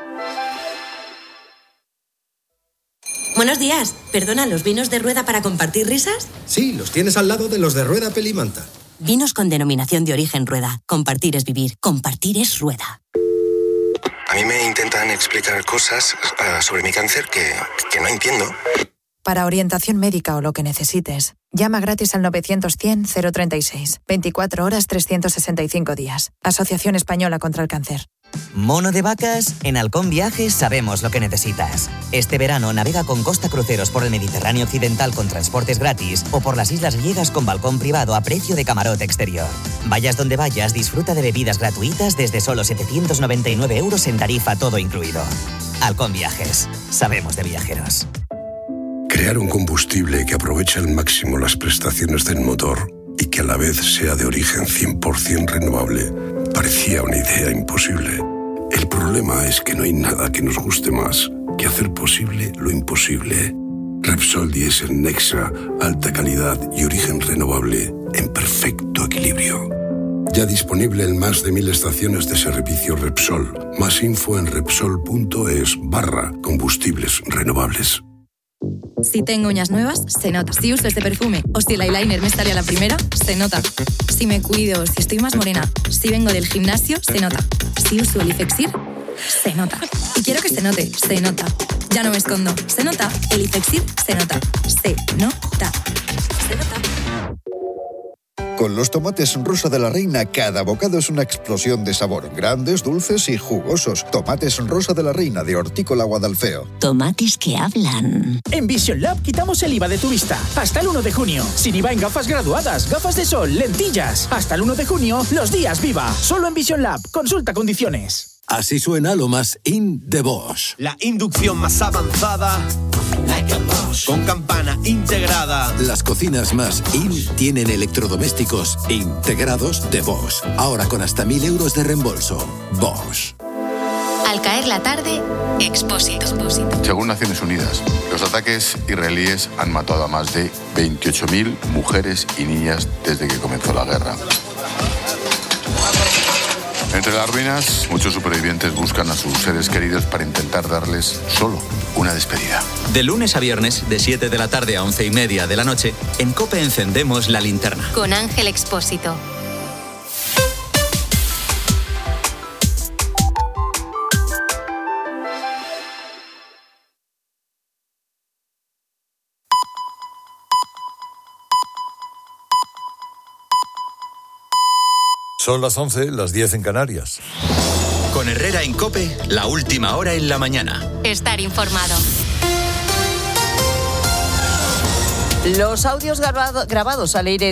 Buenos días. ¿Perdona, los vinos de rueda para compartir risas? Sí, los tienes al lado de los de Rueda Pelimanta. Vinos con denominación de origen Rueda. Compartir es vivir. Compartir es Rueda. A mí me intentan explicar cosas uh, sobre mi cáncer que, que no entiendo. Para orientación médica o lo que necesites, llama gratis al novecientos cien cero treinta y seis. veinticuatro horas trescientos sesenta y cinco días. Asociación Española contra el Cáncer. Mono de vacas, en Halcón Viajes sabemos lo que necesitas. Este verano navega con Costa Cruceros por el Mediterráneo Occidental con transportes gratis o por las Islas Griegas con balcón privado a precio de camarote exterior. Vayas donde vayas, disfruta de bebidas gratuitas desde solo setecientos noventa y nueve euros en tarifa todo incluido. Halcón Viajes, sabemos de viajeros. Crear un combustible que aproveche al máximo las prestaciones del motor y que a la vez sea de origen cien por ciento renovable parecía una idea imposible. El problema es que no hay nada que nos guste más que hacer posible lo imposible. Repsol Diesel Nexa, alta calidad y origen renovable en perfecto equilibrio. Ya disponible en más de mil estaciones de servicio Repsol. Más info en repsol.es barra combustibles renovables. Si tengo uñas nuevas, se nota. Si uso este perfume o si el eyeliner me sale a la primera, se nota. Si me cuido, si estoy más morena, si vengo del gimnasio, se nota. Si uso el Ifexir, se nota. Y quiero que se note, se nota. Ya no me escondo, se nota. El Ifexir se nota. Se nota. Se nota. Con los tomates Rosa de la Reina, cada bocado es una explosión de sabor. Grandes, dulces y jugosos. Tomates Rosa de la Reina de Hortícola Guadalfeo. Tomates que hablan. En Vision Lab quitamos el I V A de tu vista. Hasta el uno de junio. Sin I V A en gafas graduadas, gafas de sol, lentillas. Hasta el uno de junio, los días viva. Solo en Vision Lab. Consulta condiciones. Así suena lo más in de Bosch. La inducción más avanzada, like a Bosch, con campana integrada. Las cocinas más in tienen electrodomésticos integrados de Bosch. Ahora con hasta mil euros de reembolso. Bosch. Al caer la tarde, Expósito. Según Naciones Unidas, los ataques israelíes han matado a más de veintiocho mil mujeres y niñas desde que comenzó la guerra. Entre las ruinas, muchos supervivientes buscan a sus seres queridos para intentar darles solo una despedida. De lunes a viernes, de siete de la tarde a once y media de la noche, en COPE encendemos la linterna. Con Ángel Expósito. Son las once, las diez en Canarias. Con Herrera en COPE, la última hora en la mañana. Estar informado. Los audios grabado, grabados al aire